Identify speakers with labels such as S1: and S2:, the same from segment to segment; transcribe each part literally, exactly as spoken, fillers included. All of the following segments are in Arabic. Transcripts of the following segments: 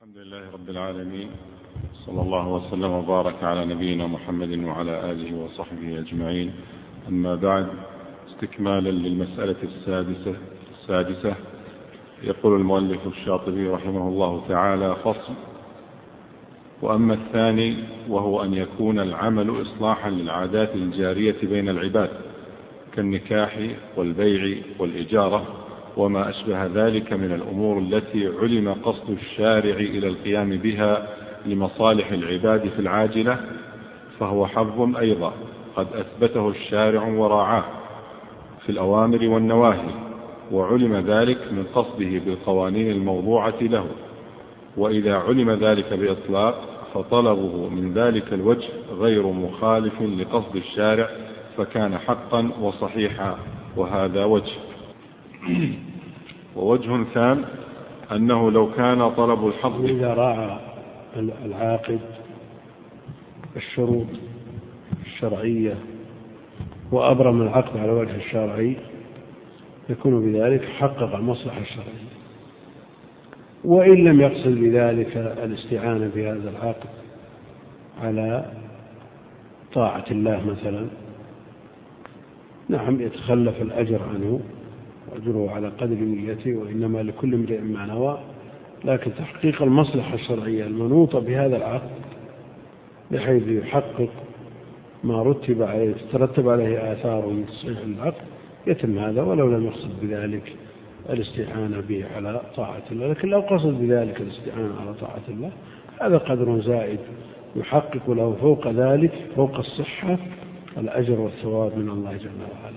S1: الحمد لله رب العالمين، صلى الله وسلم وبارك على نبينا محمد وعلى آله وصحبه أجمعين. أما بعد، استكمالا للمسألة السادسة السادسة يقول المؤلف الشاطبي رحمه الله تعالى: فصل. وأما الثاني وهو أن يكون العمل إصلاحا للعادات الجارية بين العباد كالنكاح والبيع والإجارة وما أشبه ذلك من الأمور التي علم قصد الشارع إلى القيام بها لمصالح العباد في العاجلة، فهو حظ أيضا قد أثبته الشارع وراعاه في الأوامر والنواهي، وعلم ذلك من قصده بالقوانين الموضوعة له. وإذا علم ذلك بإطلاق فطلبه من ذلك الوجه غير مخالف لقصد الشارع، فكان حقا وصحيحا، وهذا وجه. ووجه ثان أنه لو كان طلب الحظ
S2: إذا راعى العاقد الشروط الشرعية وأبرم العقد على وجه الشرعي يكون بذلك حقق المصلحة الشرعية. وإن لم يقصد بذلك الاستعانة بهذا العقد على طاعة الله مثلا، نعم يتخلف الأجر عنه وأجره على قدر نيته، وإنما لكل امرئ ما نوى، لكن تحقيق المصلحة الشرعية المنوطة بهذا العقد بحيث يحقق ما رتب عليه ترتب عليه آثار من تصحيح العقد يتم هذا، ولو لم يقصد بذلك الاستعانة به على طاعة الله. لكن لو قصد بذلك الاستعانة على طاعة الله هذا قدر زائد يحقق له فوق ذلك، فوق الصحة، الأجر والثواب من الله جل وعلا،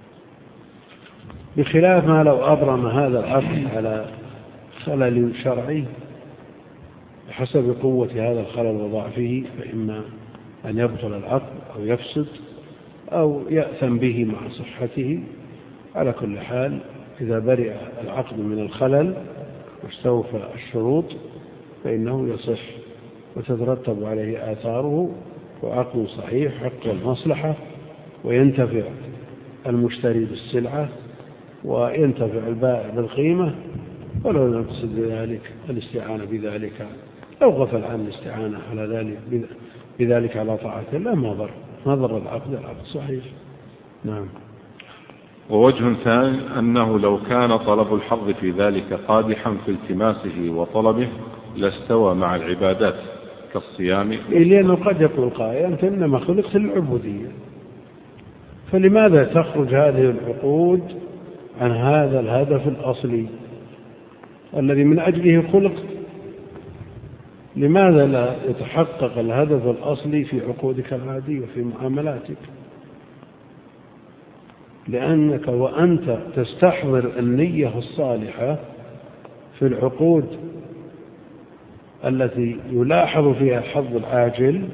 S2: بخلاف ما لو أبرم هذا العقد على خلل شرعي بحسب قوة هذا الخلل وضعفه، فإما أن يبطل العقد أو يفسد أو يأثم به مع صحته. على كل حال إذا برئ العقد من الخلل واستوفى الشروط فإنه يصح وتترتب عليه آثاره، وعقد صحيح حق المصلحة، وينتفع المشتري بالسلعة وينتفع البائع بالقيمة، ولو لم يقصد بذلك الاستعانة بذلك، لو غفل عن الاستعانة على ذلك بذلك على طاعة الله ما ضر ما ضر العقد، العقد صحيح. نعم.
S1: ووجه ثاني أنه لو كان طلب الحظ في ذلك قادحا في التماسه وطلبه لاستوى مع العبادات كالصيام،
S2: لأنه قد يقول قائل: أنت إنما خلقت للعبودية، فلماذا تخرج هذه العقود عن هذا الهدف الأصلي الذي من أجله خلقت؟ لماذا لا يتحقق الهدف الأصلي في عقودك العادية وفي معاملاتك؟ لأنك وأنت تستحضر النية الصالحة في العقود التي يلاحظ فيها الحظ العاجل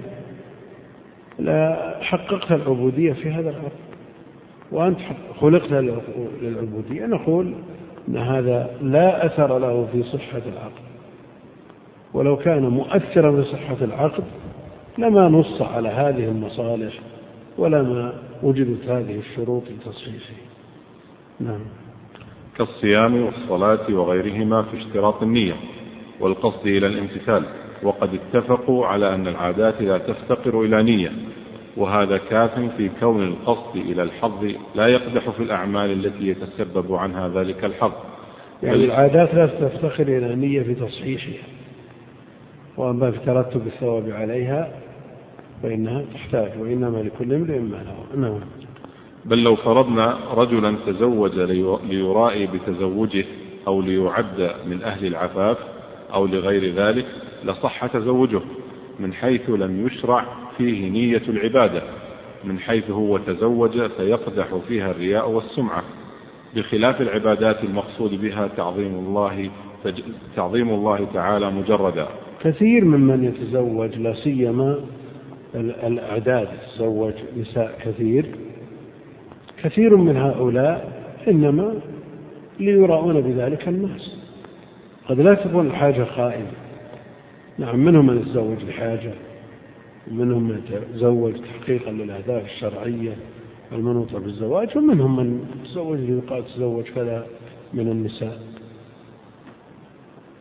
S2: لا حققت العبودية في هذا العقد، وأنت خلقت للعبودية. نقول أن هذا لا أثر له في صحة العقد، ولو كان مؤثرا في صحة العقد لما نص على هذه المصالح ولما وجدت هذه الشروط لتصحيحه. نعم.
S1: كالصيام والصلاة وغيرهما في اشتراط النية والقصد إلى الامتثال، وقد اتفقوا على أن العادات لا تفتقر إلى نية، وهذا كاف في كون القصد إلى الحظ لا يقدح في الأعمال التي يتسبب عنها ذلك الحظ.
S2: يعني العادات لا تفتقر إلى نية في تصحيحها، وأما في ترتب الثواب عليها فإنها تحتاج، وإنما لكل امرئ ما نوى. نعم.
S1: بل لو فرضنا رجلا تزوج ليرائي بتزوجه أو ليعد من أهل العفاف أو لغير ذلك لصح تزوجه، من حيث لم يشرع فيه نية العبادة، من حيث هو تزوج فيقدح فيها الرياء والسمعة، بخلاف العبادات المقصود بها تعظيم الله تعظيم الله تعالى مجردا.
S2: كثير ممن يتزوج لا سيما الأعداد يتزوج نساء كثير كثير من هؤلاء إنما ليراؤون بذلك الناس، قد لا تكون الحاجة قائمة. نعم، منهم من يتزوج لحاجة، ومنهم من يتزوج تحقيقا للأهداف الشرعية المنوطة بالزواج، ومنهم من يتزوج ليقال تزوج كذا من النساء.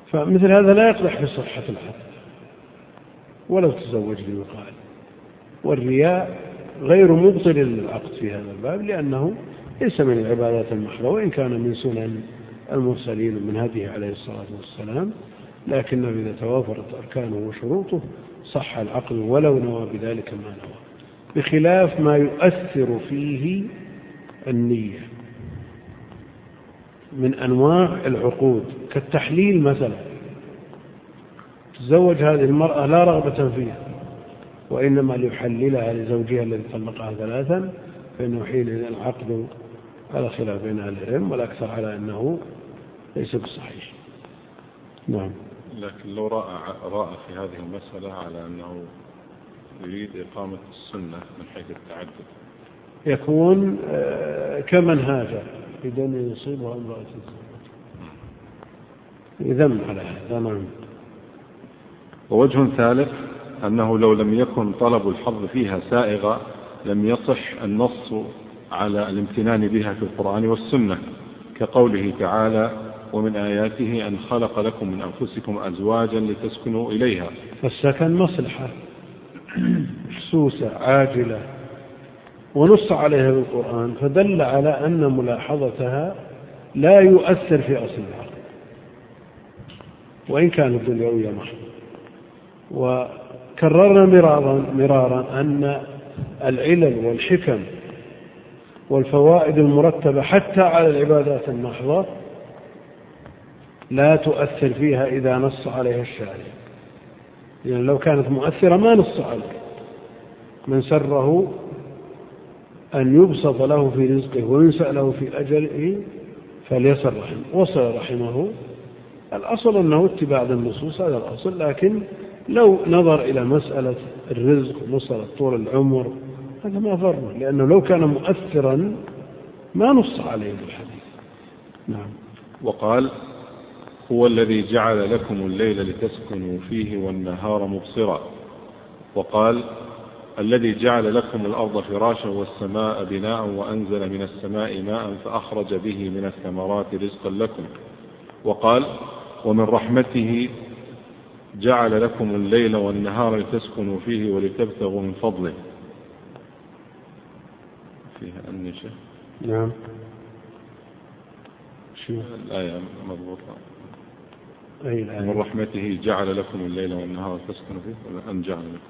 S2: فمثل هذا لا يقدح في صحة العقد ولو تزوج ليقال. والرياء غير مبطل للعقد في هذا الباب، لأنه ليس من العبادات المحضة، وإن كان من سنن المرسلين من هديه عليه الصلاة والسلام، لكنه إذا توافرت أركانه وشروطه صح العقد ولو نوى بذلك ما نوى، بخلاف ما يؤثر فيه النية من أنواع العقود كالتحليل مثلا. تزوج هذه المرأة لا رغبة فيها، وإنما ليحللها لزوجها الذي طلقها ثلاثا، فإنه حينئذ العقد على خلاف بين أهل العلم، والأكثر على أنه ليس بالصحيح. نعم.
S1: لكن لو رأى, رأى في هذه المسألة على أنه يريد إقامة السنة من حيث التعدد،
S2: يكون كمن هاجر بدون يصيبها امرأة يذم على هذا. نعم.
S1: ووجه ثالث أنه لو لم يكن طلب الحظ فيها سائغا لم يصح النص على الامتنان بها في القرآن والسنة، كقوله تعالى: ومن آياته أن خلق لكم من أنفسكم أزواجا لتسكنوا إليها.
S2: فالسكن مصلحة محسوسة عاجلة ونص عليها بالقرآن، فدل على أن ملاحظتها لا يؤثر في أصل العقد وإن كانت دنيوية محضة. وكررنا مرارا مرارا أن العلل والحكم والفوائد المرتبة حتى على العبادات المحضة لا تؤثر فيها إذا نص عليها الشارع، يعني لو كانت مؤثرة ما نص عليها. من سره أن يبسط له في رزقه وينسأ له في أجله فليصل رحمه. وصل رحمه الأصل أنه اتباع النصوص، هذا الأصل. لكن لو نظر إلى مسألة الرزق ومسألة طول العمر هذا ما ضره، لأنه لو كان مؤثرا ما نص عليه الحديث. نعم.
S1: وقال: هو الذي جعل لكم الليل لتسكنوا فيه والنهار مبصرا. وقال: الذي جعل لكم الأرض فراشا والسماء بناء وأنزل من السماء ماء فأخرج به من الثمرات رزقا لكم. وقال: ومن رحمته جعل لكم الليل والنهار لتسكنوا فيه ولتبتغوا من فضله. فيها النشاء.
S2: نعم.
S1: الآية مضبوطة.
S2: أي الآية؟
S1: من رحمته جعل لكم الليل والنهار لتسكنوا فيه ولا أن جعل لكم؟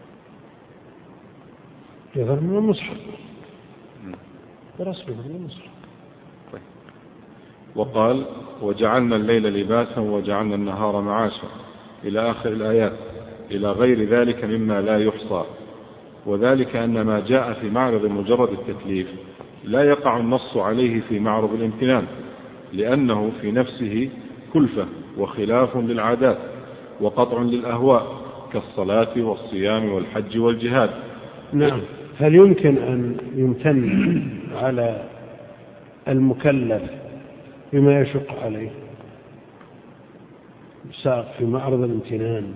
S2: يظهر من المصحف برسمه من المصحف.
S1: طيب. وقال: وجعلنا الليل لباسا وجعلنا النهار معاشا إلى آخر الآيات، إلى غير ذلك مما لا يحصى. وذلك أن ما جاء في معرض مجرد التكليف لا يقع النص عليه في معرض الامتنان، لأنه في نفسه كلفة وخلاف للعادات وقطع للأهواء كالصلاة والصيام والحج والجهاد.
S2: نعم. هل يمكن أن يمتن على المكلف بما يشق عليه؟ ساق في معرض الامتنان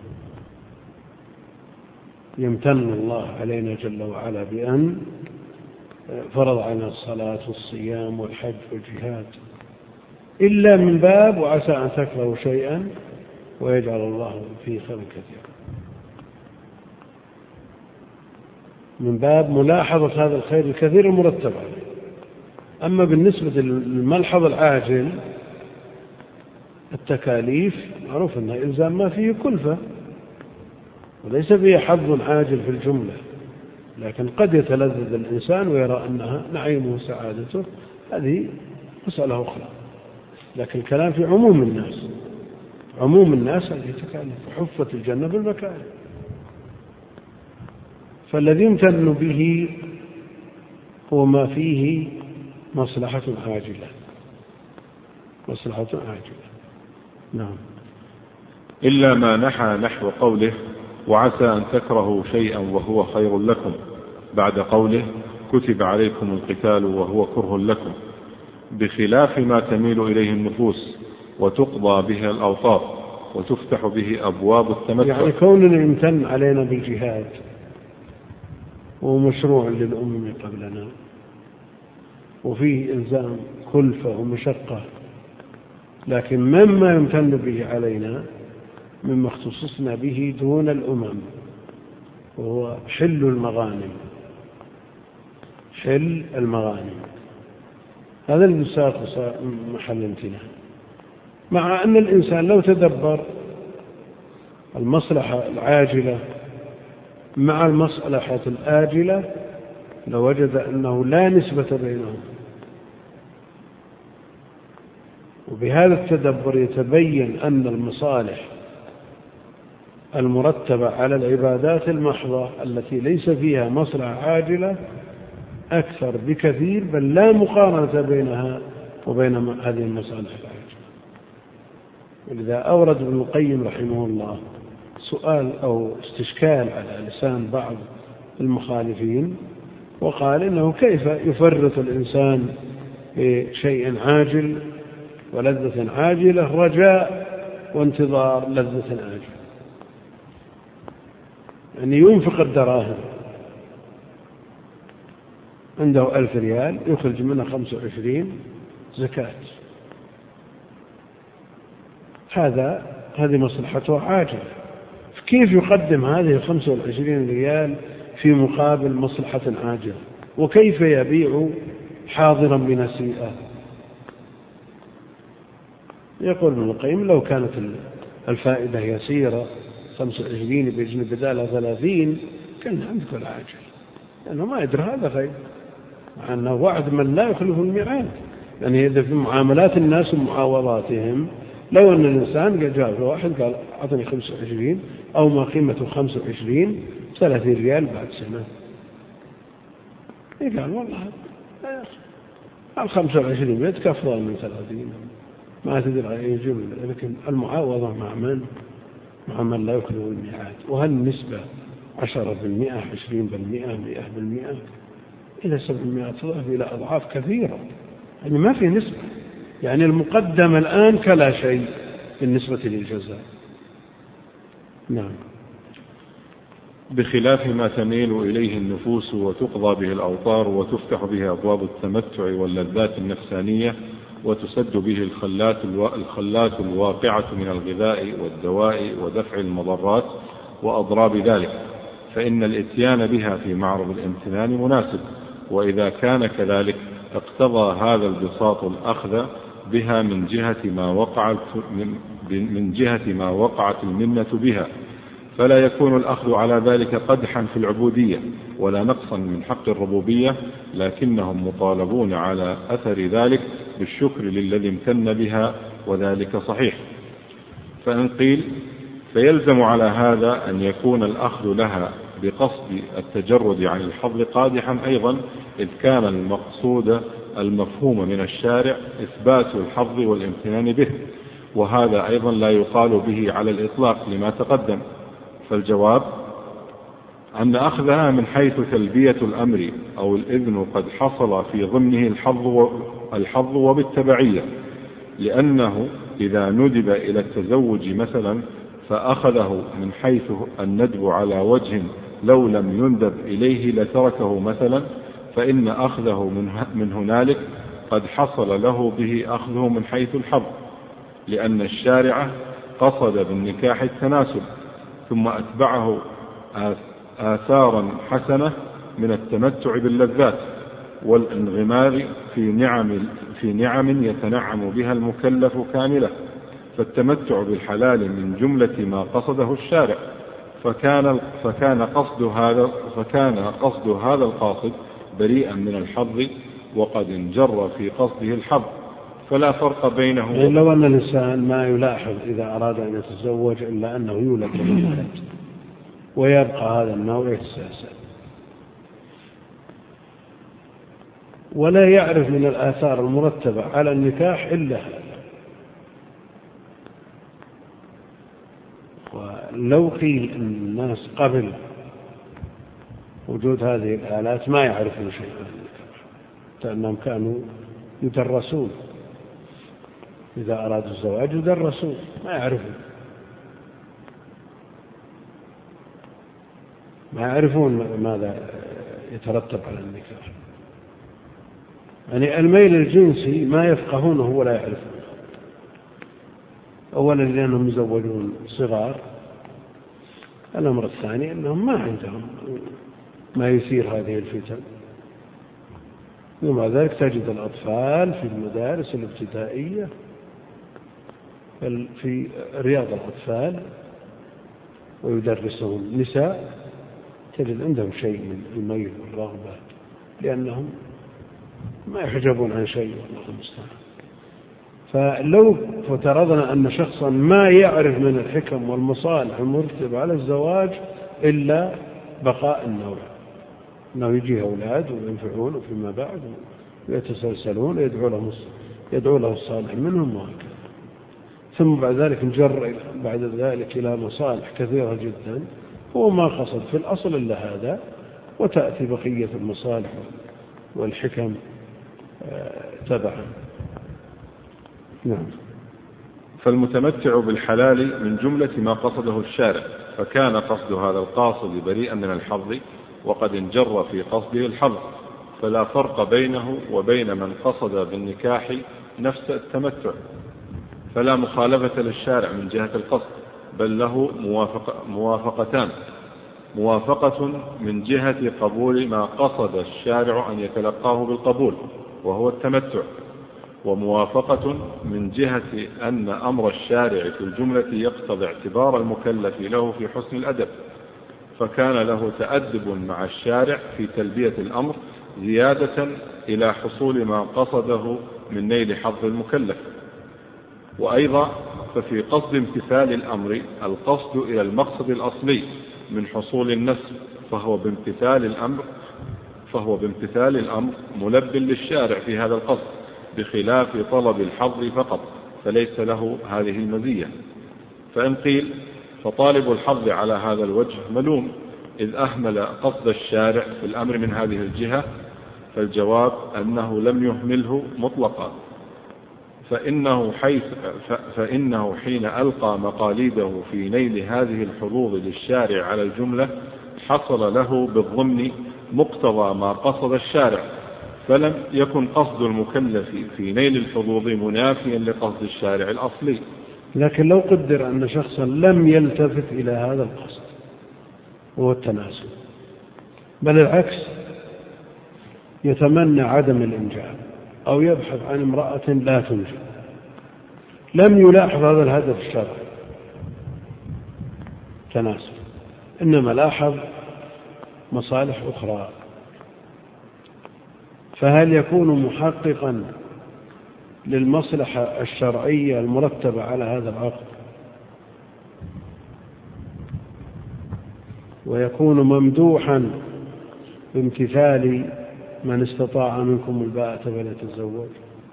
S2: يمتن الله علينا جل وعلا بأن فرض علينا الصلاة والصيام والحج والجهاد، إلا من باب وعسى أن تكرهوا شيئا ويجعل الله فيه خيرا كثيرا، من باب ملاحظة هذا الخير الكثير المرتب عليه. أما بالنسبة للملحظ العاجل التكاليف معروف أنها إلزام ما فيه كلفة وليس فيه حظ عاجل في الجملة، لكن قد يتلذذ الإنسان ويرى أنها نعيمه وسعادته، هذه مسألة أخرى. لكن الكلام في عموم الناس، عموم الناس هذه تكاليف، حفت الجنة بالمكاره. فالذي يمتن به هو ما فيه مصلحة عاجلة، مصلحة عاجلة. نعم.
S1: إلا ما نحى نحو قوله: وعسى أن تكرهوا شيئا وهو خير لكم، بعد قوله: كتب عليكم القتال وهو كره لكم، بخلاف ما تميل إليه النفوس وتقضى به الأوطار وتفتح به أبواب التمتع.
S2: يعني كوننا يمتن علينا بالجهاد ومشروع للأمم قبلنا وفيه إلزام كلفة ومشقة لكن مما يمتن به علينا مما اختصصنا به دون الأمم وهو حل المغانم. حل المغانم هذا المساق محل امتنان، مع أن الإنسان لو تدبر المصلحة العاجلة مع المصلحة الآجلة لوجد أنه لا نسبة بينهم. وبهذا التدبر يتبين أن المصالح المرتبة على العبادات المحضة التي ليس فيها مصلحة عاجلة أكثر بكثير، بل لا مقارنة بينها وبين هذه المصالح العاجلة. ولذا أورد ابن القيم رحمه الله سؤال أو استشكال على لسان بعض المخالفين، وقال إنه كيف يفرط الإنسان بشيء عاجل ولذة عاجلة رجاء وانتظار لذة عاجلة، يعني ينفق الدراهم، عنده ألف ريال يخرج منها خمسة وعشرين زكاة، هذا هذه مصلحته عاجلة، كيف يقدم هذه الخمسة والعشرين ريال في مقابل مصلحة عاجلة؟ وكيف يبيع حاضرا بنسيئة؟ يقول ابن القيم لو كانت الفائدة يسيرة خمسة وعشرين بإذن بدالها ثلاثين كان عندك العاجل، لأنه ما يدري هذا غير، مع أنه وعد من لا يخلف الميعاد. يعني إذا في معاملات الناس ومعاوضاتهم لو أن الإنسان جاء واحد قال أعطني خمسة وعشرين أو ما قيمته خمسة وعشرين ثلاثين ريال بعد سنة، قال والله الخمسة وعشرين بيتك أفضل من ثلاثين، ما تدري أي جملة. لكن المعاوضة مع من؟ مع من لا يخلف الميعاد. وهل النسبة عشرة بالمئة عشرين بالمئة مئة بالمئة إلى سبعمائة تضاف إلى أضعاف كثيرة، يعني ما في نسبة، يعني المقدم الآن كلا شيء بالنسبة للجزاء. نعم.
S1: بخلاف ما تميل إليه النفوس وتقضى به الأوطار وتفتح به أبواب التمتع واللذات النفسانية وتسد به الخلات, الخلات الواقعة من الغذاء والدواء ودفع المضرات وأضراب ذلك، فإن الإتيان بها في معرض الامتنان مناسب، وإذا كان كذلك اقتضى هذا البساط الأخذ بها من جهة ما وقعت, من جهة ما وقعت المنة بها، فلا يكون الأخذ على ذلك قدحا في العبودية ولا نقصا من حق الربوبية، لكنهم مطالبون على أثر ذلك بالشكر للذي امتن بها، وذلك صحيح. فإن قيل فيلزم على هذا أن يكون الأخذ لها بقصد التجرد عن الحظ قادحا أيضا، إذ كان المقصود المفهوم من الشارع إثبات الحظ والامتنان به، وهذا أيضا لا يقال به على الإطلاق لما تقدم. فالجواب أن أخذها من حيث تلبية الأمر أو الإذن قد حصل في ضمنه الحظ, الحظ وبالتبعية، لأنه إذا ندب إلى التزوج مثلا فأخذه من حيث الندب على وجه لو لم يندب إليه لتركه مثلا، فإن أخذه من هنالك قد حصل له به أخذه من حيث الحظ، لأن الشارع قصد بالنكاح التناسب ثم أتبعه آثارا حسنة من التمتع باللذات والانغمار في نعم, في نعم يتنعم بها المكلف كاملة، فالتمتع بالحلال من جملة ما قصده الشارع، فكان, فكان, قصد هذا فكان قصد هذا القاصد بريئا من الحظ وقد انجر في قصده الحظ، فلا فرق بينه.
S2: يعني لو أن الإنسان ما يلاحظ إذا أراد أن يتزوج إلا أنه يولد بالولد ويبقى هذا النوع يتسلسل، ولا يعرف من الآثار المرتبة على النكاح إلا هذا. ولو قيل أن الناس قبل وجود هذه الآلات ما يعرفون شيئا عن النكاح، لأنهم كانوا يدرسون، إذا أرادوا الزواج يدرسون، ما يعرفون ما يعرفون ماذا يترتب على النكاح. يعني الميل الجنسي ما يفقهونه ولا يعرفونه، أولا لأنهم يزوجون صغار، الأمر الثاني أنهم ما عندهم ما يثير هذه الفتن، ومع ذلك تجد الأطفال في المدارس الابتدائية في رياض الأطفال ويدرسهم نساء، تجد عندهم شيء من الميل والرغبة لأنهم ما يحجبون عن شيء، والله المستعان. فلو فترضنا أن شخصا ما يعرف من الحكم والمصالح المرتبة على الزواج إلا بقاء النوع، أنه يجيه أولاد وينفعون فيما بعد ويتسلسلون ويدعو له يدعو له الصالح منهم وهكذا، ثم بعد ذلك نجر بعد ذلك إلى مصالح كثيرة جدا هو ما قصد في الأصل إلا هذا، وتأتي بقية المصالح والحكم تبعا. نعم.
S1: فالمتمتع بالحلال من جملة ما قصده الشارع، فكان قصد هذا القاصد بريئا من الحظ وقد انجر في قصده الحظ، فلا فرق بينه وبين من قصد بالنكاح نفس التمتع، فلا مخالفة للشارع من جهة القصد، بل له موافقة موافقتان: موافقة من جهة قبول ما قصد الشارع أن يتلقاه بالقبول وهو التمتع، وموافقة من جهة أن أمر الشارع في الجملة يقتضي اعتبار المكلف له في حسن الأدب، فكان له تأدب مع الشارع في تلبية الأمر زيادة إلى حصول ما قصده من نيل حظ المكلف. وأيضا ففي قصد امتثال الأمر القصد إلى المقصد الأصلي من حصول النسب، فهو بامتثال الأمر فهو بامتثال الأمر ملب للشارع في هذا القصد، بخلاف طلب الحظ فقط فليس له هذه المزية. فإن قيل فطالب الحظ على هذا الوجه ملوم إذ أهمل قصد الشارع في الأمر من هذه الجهة، فالجواب أنه لم يهمله مطلقا، فإنه, حيث فإنه حين ألقى مقاليده في نيل هذه الحظوظ للشارع على الجملة حصل له بالضمن مقتضى ما قصد الشارع، فلم يكن قصد المكلف في نيل الحظوظ منافيا لقصد الشارع الأصلي.
S2: لكن لو قدر أن شخصا لم يلتفت إلى هذا القصد وهو التناسل، بل العكس يتمنى عدم الإنجاب أو يبحث عن امرأة لا تنجب، لم يلاحظ هذا الهدف الشرعي تناسل، إنما لاحظ مصالح أخرى، فهل يكون محققا للمصلحة الشرعية المرتبة على هذا العقد ويكون ممدوحا بامتثال من استطاع منكم الباءة فليتزوج؟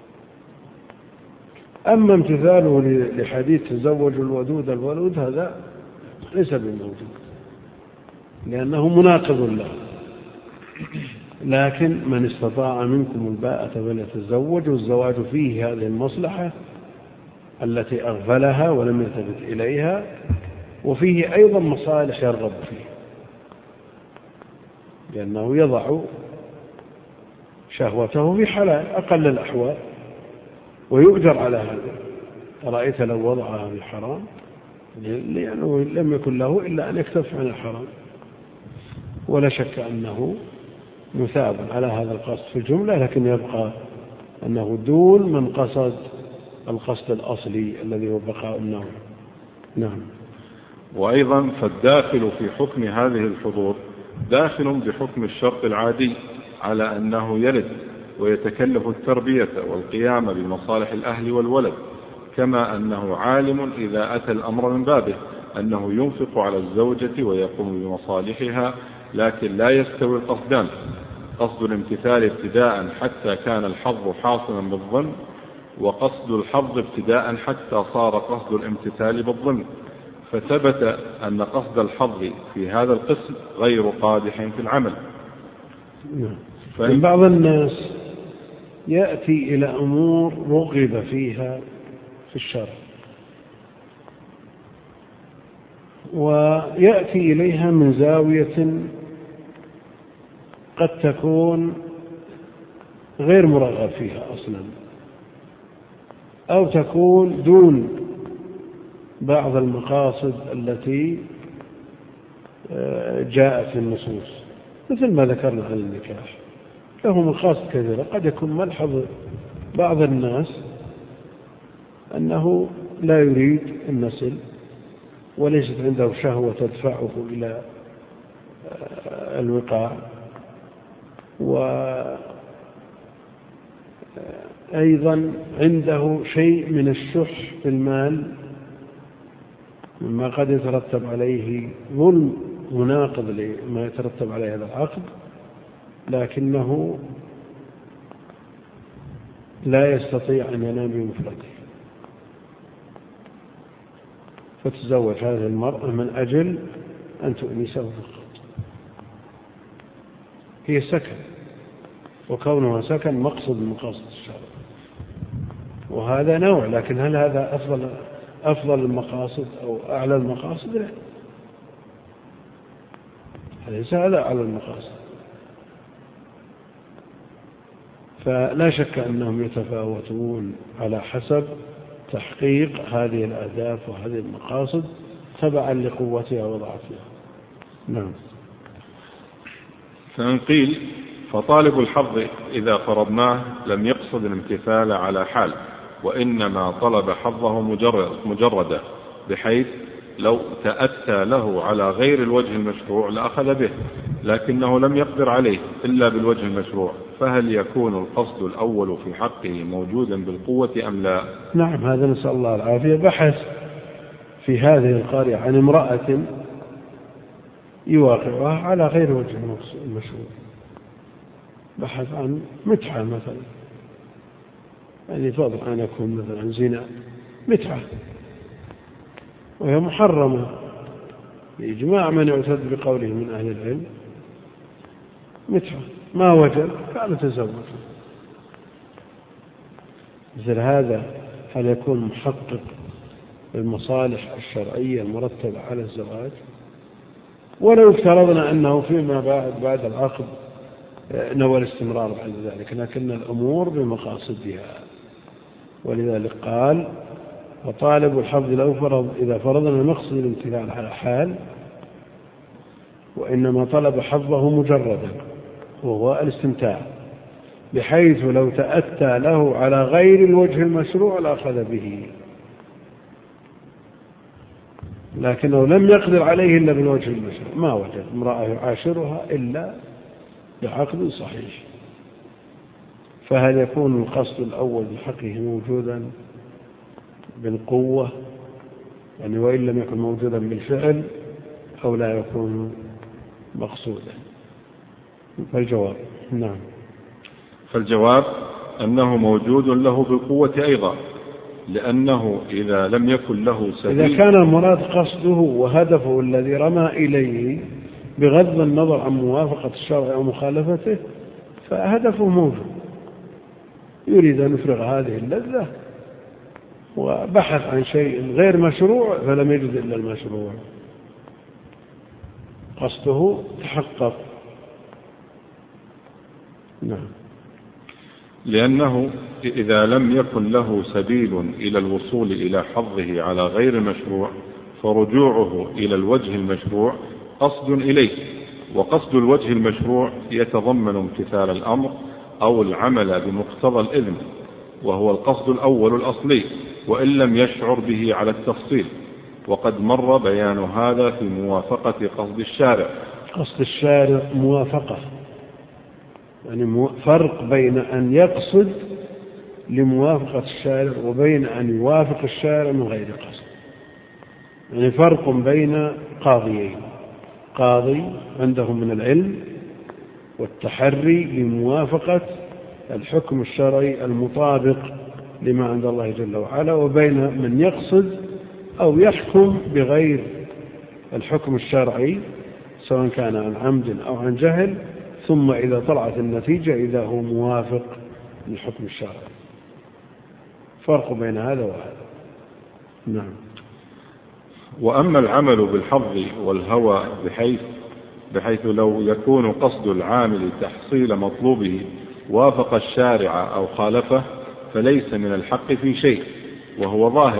S2: أما امتثاله لحديث تزوج الودود الولود هذا ليس بموجود لأنه مناقض له، لكن من استطاع منكم الباءة فليتزوج، والزواج فيه هذه المصلحة التي أغفلها ولم يلتفت إليها، وفيه أيضا مصالح يرغب فيه لأنه يضع شهوته في حلال أقل الأحوال ويؤجر على هذا. أرأيت لو وضعها في حرام، لأنه لم يكن له إلا أن يكتف عن الحرام، ولا شك أنه مثاب على هذا القصد في الجملة، لكن يبقى أنه دون من قصد القصد الأصلي الذي هو بقاء النوع. نعم.
S1: وأيضا فالداخل في حكم هذه الحظوظ داخل بحكم الشرط العادي على أنه يلد ويتكلف التربية والقيام بمصالح الأهل والولد، كما أنه عالم إذا أتى الأمر من بابه أنه ينفق على الزوجة ويقوم بمصالحها، لكن لا يستوي القصدان، قصد الامتثال ابتداء حتى كان الحظ حاصلا بالظن، وقصد الحظ ابتداء حتى صار قصد الامتثال بالظن، فثبت أن قصد الحظ في هذا القسم غير قادح في العمل.
S2: فإن بعض الناس يأتي إلى أمور رغب فيها في الشرع ويأتي إليها من زاوية قد تكون غير مرغب فيها أصلا، أو تكون دون بعض المقاصد التي جاءت في النصوص، مثل ما ذكرنا عن النكاح له مقاصد كثيرة. قد يكون ملحظ بعض الناس أنه لا يريد النسل وليست عنده شهوة تدفعه إلى الوقاع، وأيضا عنده شيء من الشح في المال مما قد يترتب عليه ظلم مناقض لما يترتب عليه هذا العقد، لكنه لا يستطيع أن ينام بمفرده، فتزوج هذه المرأة من أجل أن تؤنسه فقط. هي سكن، وكونها سكن مقصد من مقاصد الشرع، وهذا نوع. لكن هل هذا أفضل أفضل المقاصد أو أعلى المقاصد؟ لا، ليس هذا أعلى المقاصد. فلا شك أنهم يتفاوتون على حسب تحقيق هذه الأهداف وهذه المقاصد تبعا لقوتها وضعفها. نعم.
S1: فإن قيل فطالب الحظ إذا فرضناه لم يقصد الامتثال على حال، وإنما طلب حظه مجرد مجردا، بحيث لو تأتى له على غير الوجه المشروع لأخذ به، لكنه لم يقدر عليه إلا بالوجه المشروع، فهل يكون القصد الأول في حقه موجودا بالقوة أم لا؟
S2: نعم، هذا نسأل الله العافية. بحث في هذه القرية عن امرأة يواقعها على غير وجه المشروع، بحث عن متعة مثلا، يعني فضل أن يكون مثلا زنا متعة وهي محرمة بإجماع من يعتد بقوله من أهل العلم، متعة ما وجد فعل تزوج. مثل هذا هل يكون محقق المصالح الشرعية المرتبة على الزواج؟ ولو افترضنا أنه فيما بعد بعد العقد نوى الاستمرار بعد ذلك، لكن الأمور بمقاصدها. ولذلك قال وطالب الحظ لو فرض إذا فرضنا نقصد الامتثال على حال، وإنما طلب حظه مجردا وهو الاستمتاع، بحيث لو تأتى له على غير الوجه المشروع لأخذ به، لكنه لم يقدر عليه إلا بالوجه المشروع، ما وجد امرأة يعاشرها إلا بعقد صحيح. فهل يكون القصد الأول بحقه موجودا بالقوة، يعني وإن لم يكن موجودا بالفعل، أو لا يكون مقصودا؟ فالجواب نعم.
S1: فالجواب أنه موجود له بالقوة أيضا، لأنه إذا لم يكن له سبيل،
S2: إذا كان المراد قصده وهدفه الذي رمى إليه بغض النظر عن موافقة الشرع أو مخالفته، فهدفه موجود، يريد أن يفرغ هذه اللذة وبحث عن شيء غير مشروع فلم يجد إلا المشروع، قصده تحقق. نعم.
S1: لأنه إذا لم يكن له سبيل إلى الوصول إلى حظه على غير المشروع، فرجوعه إلى الوجه المشروع قصد إليه، وقصد الوجه المشروع يتضمن امتثال الأمر أو العمل بمقتضى الإذن، وهو القصد الأول الأصلي، وإن لم يشعر به على التفصيل، وقد مر بيان هذا في موافقة قصد الشارع.
S2: قصد الشارع موافقة، يعني فرق بين أن يقصد لموافقة الشارع وبين أن يوافق الشارع من غير قصد. يعني فرق بين قاضيين، قاضي عنده من العلم والتحري لموافقة الحكم الشرعي المطابق لما عند الله جل وعلا، وبين من يقصد أو يحكم بغير الحكم الشرعي سواء كان عن عمد أو عن جهل، ثم إذا طلعت النتيجة إذا هو موافق للحكم الشرعي. فرق بين هذا وهذا. نعم.
S1: وأما العمل بالحظ والهوى بحيث بحيث لو يكون قصد العامل تحصيل مطلوبه وافق الشارع أو خالفه، فليس من الحق في شيء، وهو ظاهر،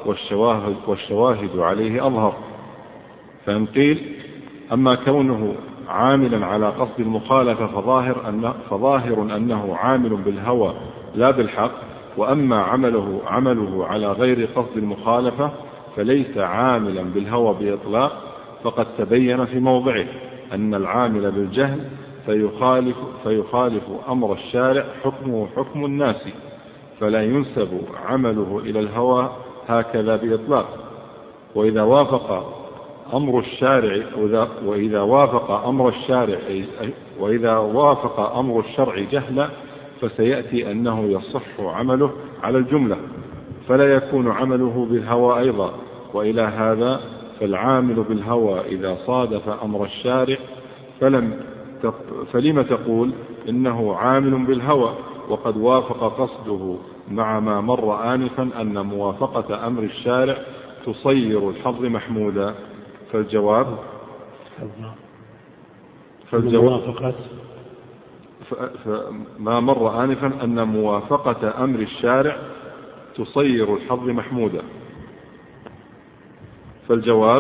S1: والشواهد, والشواهد عليه أظهر. فإن قيل أما كونه عاملا على قصد المخالفة فظاهر, أنه فظاهر أنه عامل بالهوى لا بالحق، وأما عمله, عمله على غير قصد المخالفة فليس عاملا بالهوى بإطلاق، فقد تبين في موضعه أن العامل بالجهل فيخالف, فيخالف أمر الشارع حكمه حكم الناس، فلا ينسب عمله إلى الهوى هكذا بإطلاق. وإذا وافق أمر الشارع وإذا وافق أمر الشارع وإذا وافق أمر الشرع جهلا فسيأتي أنه يصح عمله على الجملة، فلا يكون عمله بالهوى أيضا. وإلى هذا فالعامل بالهوى إذا صادف أمر الشارع فلم فلم تقول إنه عامل بالهوى وقد وافق قصده، مع ما مر آنفا أن موافقة أمر الشارع تصير الحظ محمودا. فالجواب فالجواب ما مر آنفا أن موافقة أمر الشارع تصير الحظ محمودا. فالجواب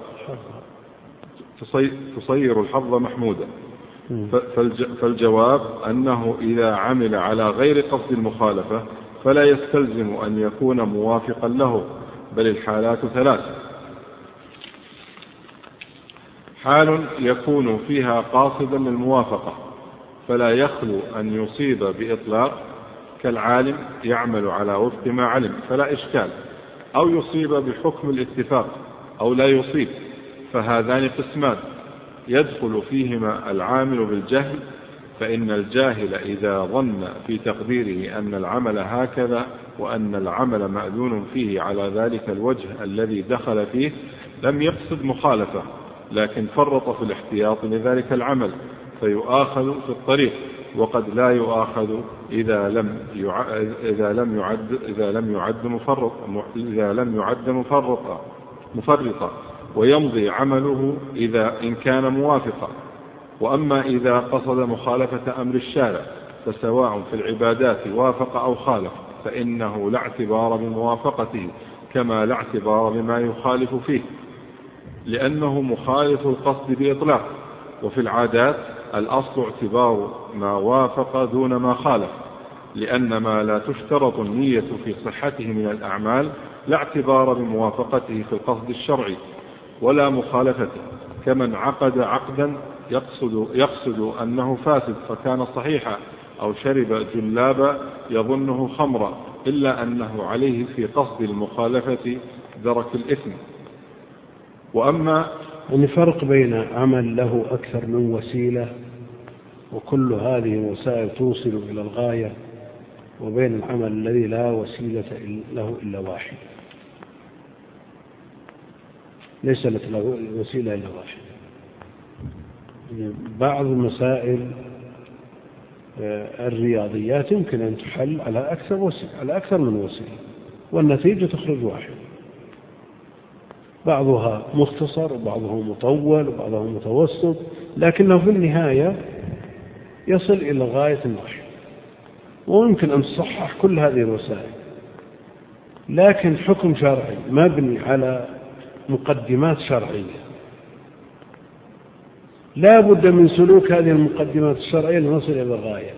S1: تصير الحظ محمودا. فالجواب أنه إذا عمل على غير قصد المخالفة فلا يستلزم أن يكون موافقا له، بل الحالات ثلاث: حال يكون فيها قاصدا للموافقة فلا يخلو أن يصيب بإطلاق، كالعالم يعمل على وفق ما علم فلا إشكال، أو يصيب بحكم الاتفاق أو لا يصيب، فهذان قسمان يدخل فيهما العامل بالجهل، فإن الجاهل إذا ظن في تقديره أن العمل هكذا وأن العمل مأذون فيه على ذلك الوجه الذي دخل فيه لم يقصد مخالفة، لكن فرط في الاحتياط لذلك العمل فيؤاخذ في الطريق، وقد لا يؤاخذ إذا لم إذا لم يعد إذا لم يعد مفرط إذا لم يعد مفرطا مفرطا ويمضي عمله إذا إن كان موافقا. وأما إذا قصد مخالفة أمر الشارع فسواء في العبادات وافق أو خالف فإنه لا اعتبار بموافقته كما لا اعتبار بما يخالف فيه، لأنه مخالف القصد بإطلاق. وفي العادات الأصل اعتبار ما وافق دون ما خالف، لأن ما لا تشترط النية في صحته من الأعمال لا اعتبار بموافقته في القصد الشرعي ولا مخالفته، كمن عقد عقدا يقصد, يقصد أنه فاسد فكان صحيحا، أو شرب جلابا يظنه خمرا، إلا أنه عليه في قصد المخالفة درك الإثم. وأما
S2: يعني فرق بين عمل له أكثر من وسيلة وكل هذه الوسائل توصل إلى الغاية، وبين العمل الذي لا وسيلة له إلا واحد، ليس له وسيلة إلا واحد. بعض المسائل الرياضيات يمكن أن تحل على أكثر وسيلة على أكثر من وسيلة والنتيجة تخرج واحد، بعضها مختصر وبعضها مطول وبعضها متوسط، لكنه في النهاية يصل إلى غاية واحدة. ويمكن أن تصحح كل هذه الوسائل، لكن حكم شرعي مبني على مقدمات شرعية لا بد من سلوك هذه المقدمات الشرعية لنصل إلى الغاية.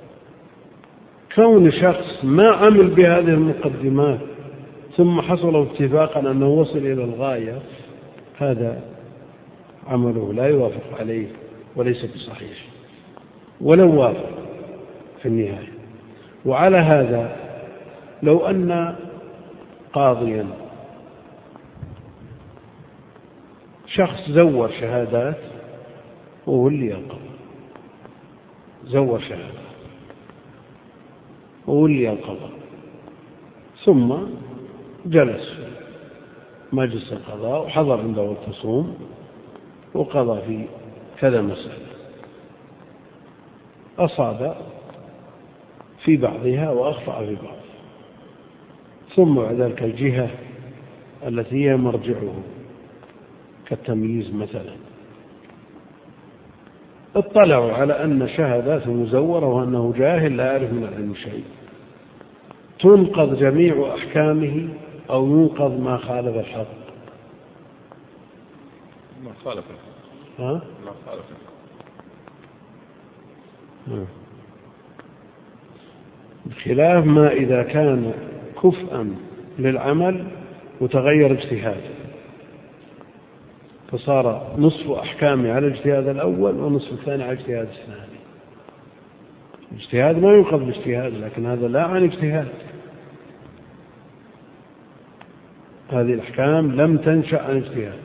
S2: كون شخص ما عمل بهذه المقدمات ثم حصل اتفاقا أنه وصل إلى الغاية، هذا عمله لا يوافق عليه وليس بصحيح ولو وافق في النهاية. وعلى هذا لو أن قاضيا شخص زور شهادات وولي القضاء، زور شهادات وولي القضاء، ثم جلس مجلس القضاء وحضر عنده الخصوم وقضى في كذا مسألة، أصاب في بعضها وأخطأ في بعض، ثم بعد ذلك الجهة التي هي مرجعه كالتمييز مثلا اطلعوا على أن شهاداته مزورة وأنه جاهل لا يعرف من العلم شيء، تنقض جميع أحكامه أو ينقض ما خالف الحق؟
S1: ما خالف الحق.
S2: ها؟
S1: ما خالف
S2: الحق. بخلاف ما إذا كان كفءا للعمل وتغير اجتهاد، فصار نصف أحكامه على الاجتهاد الأول ونصف الثاني على الاجتهاد الثاني. الاجتهاد ما ينقض باجتهاد، لكن هذا لا عن اجتهاد. هذه الأحكام لم تنشأ عن اجتهاد،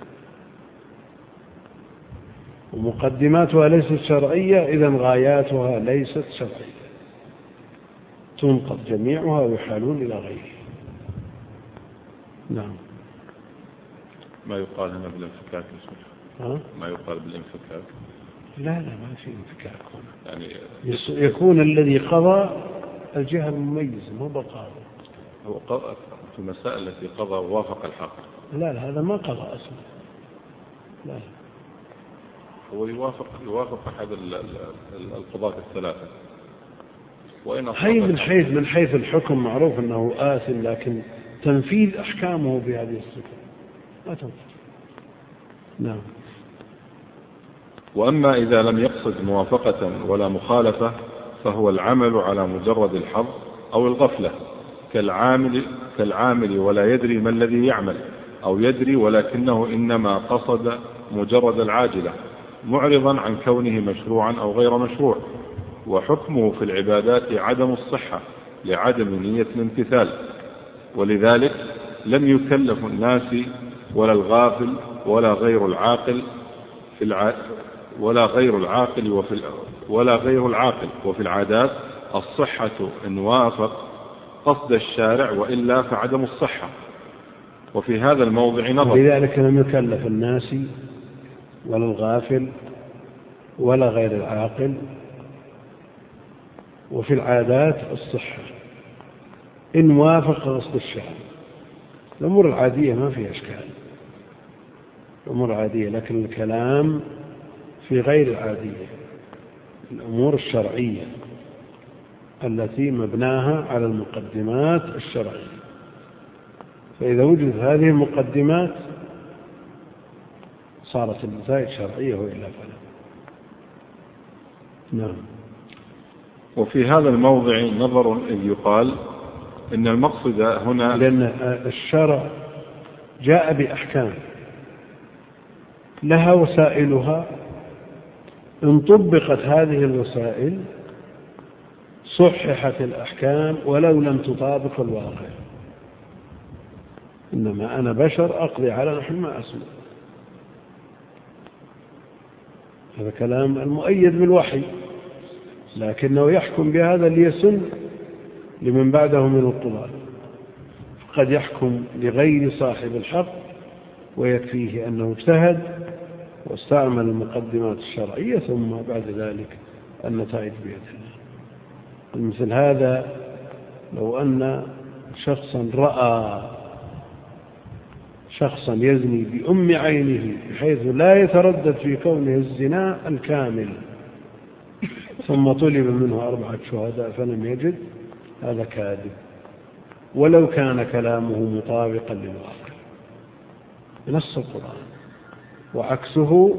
S2: ومقدماتها ليست شرعية، إذن غاياتها ليست شرعية، تنقض جميعها ويحالون إلى غيره. نعم.
S1: ما يقال هنا بالانفكاك
S2: ها؟
S1: ما يقال بالانفكاك؟
S2: لا لا ما في انفكاك هنا.
S1: يعني
S2: يكون الذي قضى الجهة المميزة مو بالقاضي.
S1: هو قضى في المسائل التي قضى ووافق الحق.
S2: لا لا هذا ما قضى أصلا. لا
S1: هو يوافق يوافق أحد القضاة الثلاثة. وإن
S2: هي من حيث من حيث الحكم معروف أنه آثم، لكن تنفيذ أحكامه بهذه الصفة ما تنفذ. نعم.
S1: وأما إذا لم يقصد موافقة ولا مخالفة فهو العمل على مجرد الحظ أو الغفلة، كالعامل, كالعامل ولا يدري ما الذي يعمل، أو يدري ولكنه إنما قصد مجرد العاجلة، معرضا عن كونه مشروعا أو غير مشروع. وحكمه في العبادات عدم الصحة لعدم نية الامتثال، ولذلك لم يكلف الناس ولا الغافل ولا غير العاقل في الع... ولا غير العاقل وفي ال... ولا غير العاقل وفي العادات الصحة إن وافق قصد الشارع، وإلا فعدم الصحة. وفي هذا الموضع نظر.
S2: لذلك لم يكلف الناس ولا الغافل ولا غير العاقل، وفي العادات الصحة إن وافق قصد الشارع. الأمور العادية ما فيها إشكال، الأمور العادية، لكن الكلام في غير العادية، الأمور الشرعية التي مبناها على المقدمات الشرعية. فإذا وجدت هذه المقدمات صارت النتائج شرعية، وإلا فلا. نعم.
S1: وفي هذا الموضع نظر إذ يقال إن المقصد هنا،
S2: لأن الشرع جاء بأحكام لها وسائلها، إن طبقت هذه الوسائل صححت الأحكام ولو لم تطابق الواقع. إنما أنا بشر أقضي على نحو ما أسمع. هذا كلام المؤيد بالوحي، لكنه يحكم بهذا ليسن لمن بعده من القضاة. قد يحكم لغير صاحب الحق ويكفيه أنه اجتهد واستعمل المقدمات الشرعية، ثم بعد ذلك النتائج بيد الله. مثل هذا لو أن شخصا رأى شخصا يزني بأم عينه بحيث لا يتردد في كونه الزنا الكامل، ثم طلب منه أربعة شهداء فلم يجد، هذا كاذب ولو كان كلامه مطابقا للواقع بنص القرآن. وعكسه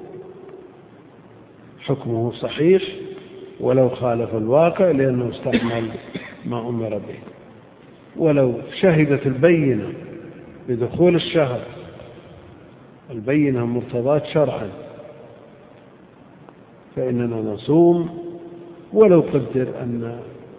S2: حكمه صحيح ولو خالف الواقع، لأنه استعمل ما أمر به. ولو شهدت البينة بدخول الشهر، البينة مرتضاة شرعا، فإننا نصوم ولو قدر أن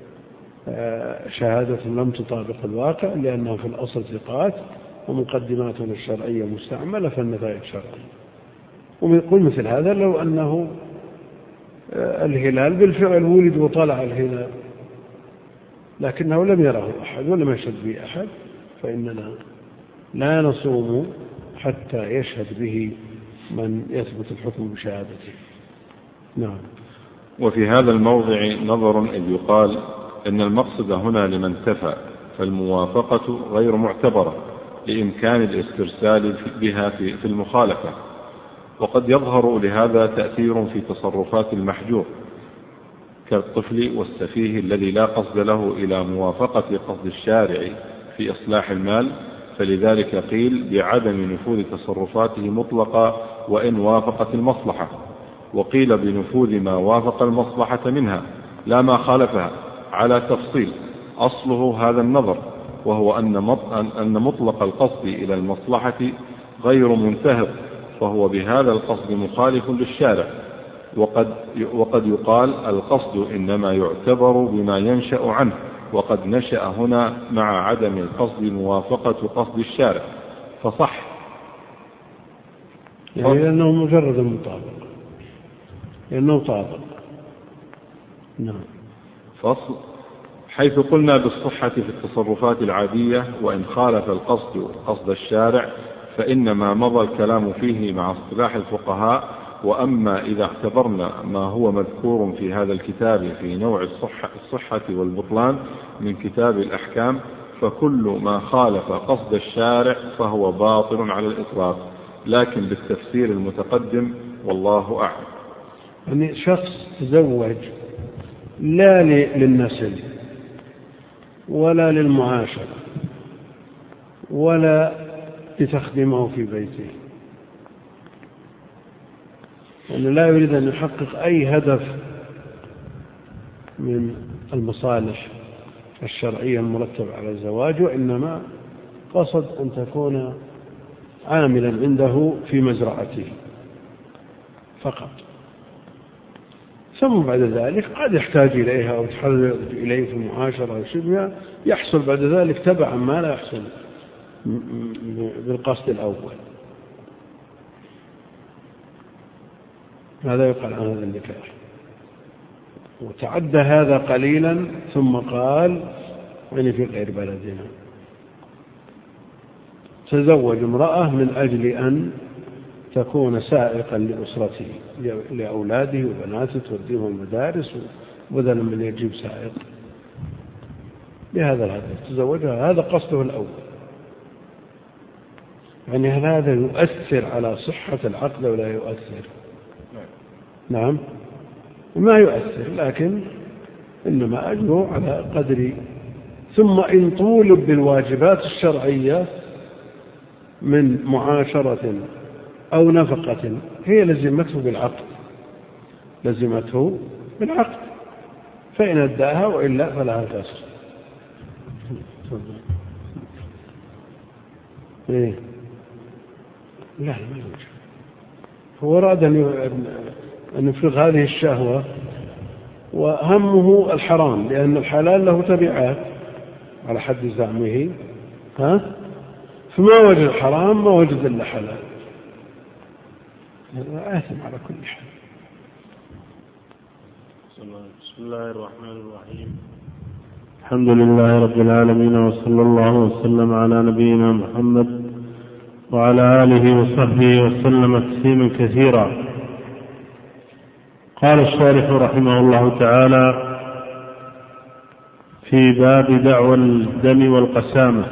S2: شهادة لم تطابق الواقع، لأنه في الأصل ثقات ومقدماتنا الشرعية مستعملة، فالنتائج شرعية. ويقول مثل هذا لو أنه الهلال بالفعل ولد وطلع الهلال لكنه لم يره أحد ولم يشهد به أحد، فإننا لا نصوم حتى يشهد به من يثبت الحكم بشهادته. نعم.
S1: وفي هذا الموضع نظر إذ يقال إن المقصد هنا لمن تفى، فالموافقة غير معتبرة لإمكان الاسترسال بها في المخالفة. وقد يظهر لهذا تأثير في تصرفات المحجور كالطفل والسفيه الذي لا قصد له إلى موافقة قصد الشارع في إصلاح المال، فلذلك قيل بعدم نفوذ تصرفاته مطلقا وإن وافقت المصلحة، وقيل بنفوذ ما وافق المصلحة منها لا ما خالفها، على تفصيل أصله هذا النظر، وهو أن مطلق القصد إلى المصلحة غير منتهض، فهو بهذا القصد مخالف للشارع. وقد, وقد يقال القصد إنما يعتبر بما ينشأ عنه، وقد نشأ هنا مع عدم القصد موافقة قصد الشارع، فصح
S2: يعني لأنه مجرد المطابق، لأنه طابق. نعم.
S1: فصل. حيث قلنا بالصحة في التصرفات العادية وإن خالف القصد قصد الشارع فإنما مضى الكلام فيه مع اصطلاح الفقهاء. وأما إذا اعتبرنا ما هو مذكور في هذا الكتاب في نوع الصحة, الصحة والبطلان من كتاب الأحكام، فكل ما خالف قصد الشارع فهو باطل على الإطلاق، لكن بالتفسير المتقدم والله أعلم.
S2: يعني شخص تزوج لا للنسل ولا للمعاشرة ولا لتخدمه في بيته، يعني لا يريد أن يحقق أي هدف من المصالح الشرعية المرتبة على الزواج، وإنما قصد أن تكون عاملا عنده في مزرعته فقط، ثم بعد ذلك قد يحتاج إليها أو يتحرك إليه في معاشرة وشبهها، يحصل بعد ذلك تبعا ما لا يحصل بالقصد الأول. هذا يقال عن هذا النكاح. وتعدى هذا قليلا ثم قال يعني في غير بلدنا تزوج امرأة من أجل أن تكون سائقا لأسرته لأولاده وبناته توديهم المدارس بدلا من يجيب سائق بهذا الهدف تزوجها، هذا قصده الأول. يعني هل هذا يؤثر على صحة العقد ولا يؤثر؟ نعم ما يؤثر، لكن إنما أجره على قدر. ثم إن طولب بالواجبات الشرعية من معاشرة أو نفقة هي لزمته بالعقد، لزمته بالعقد، فإن أداها وإلا فلها كسر. إيه؟ لا ما يوجد. هو أراد أن يفرغ هذه الشهوة وهمه الحرام، لأن الحلال له تبعات على حد زعمه، ها؟ فما وجد الحرام ما وجد إلا حلال، هذا آثم على كل حال.
S3: بسم الله الرحمن الرحيم. الحمد لله رب العالمين، وصلى الله وسلم على نبينا محمد وعلى آله وصحبه وسلم تسليما كثيرا. قال الشارح رحمه الله تعالى في باب دعوى الدم والقسامة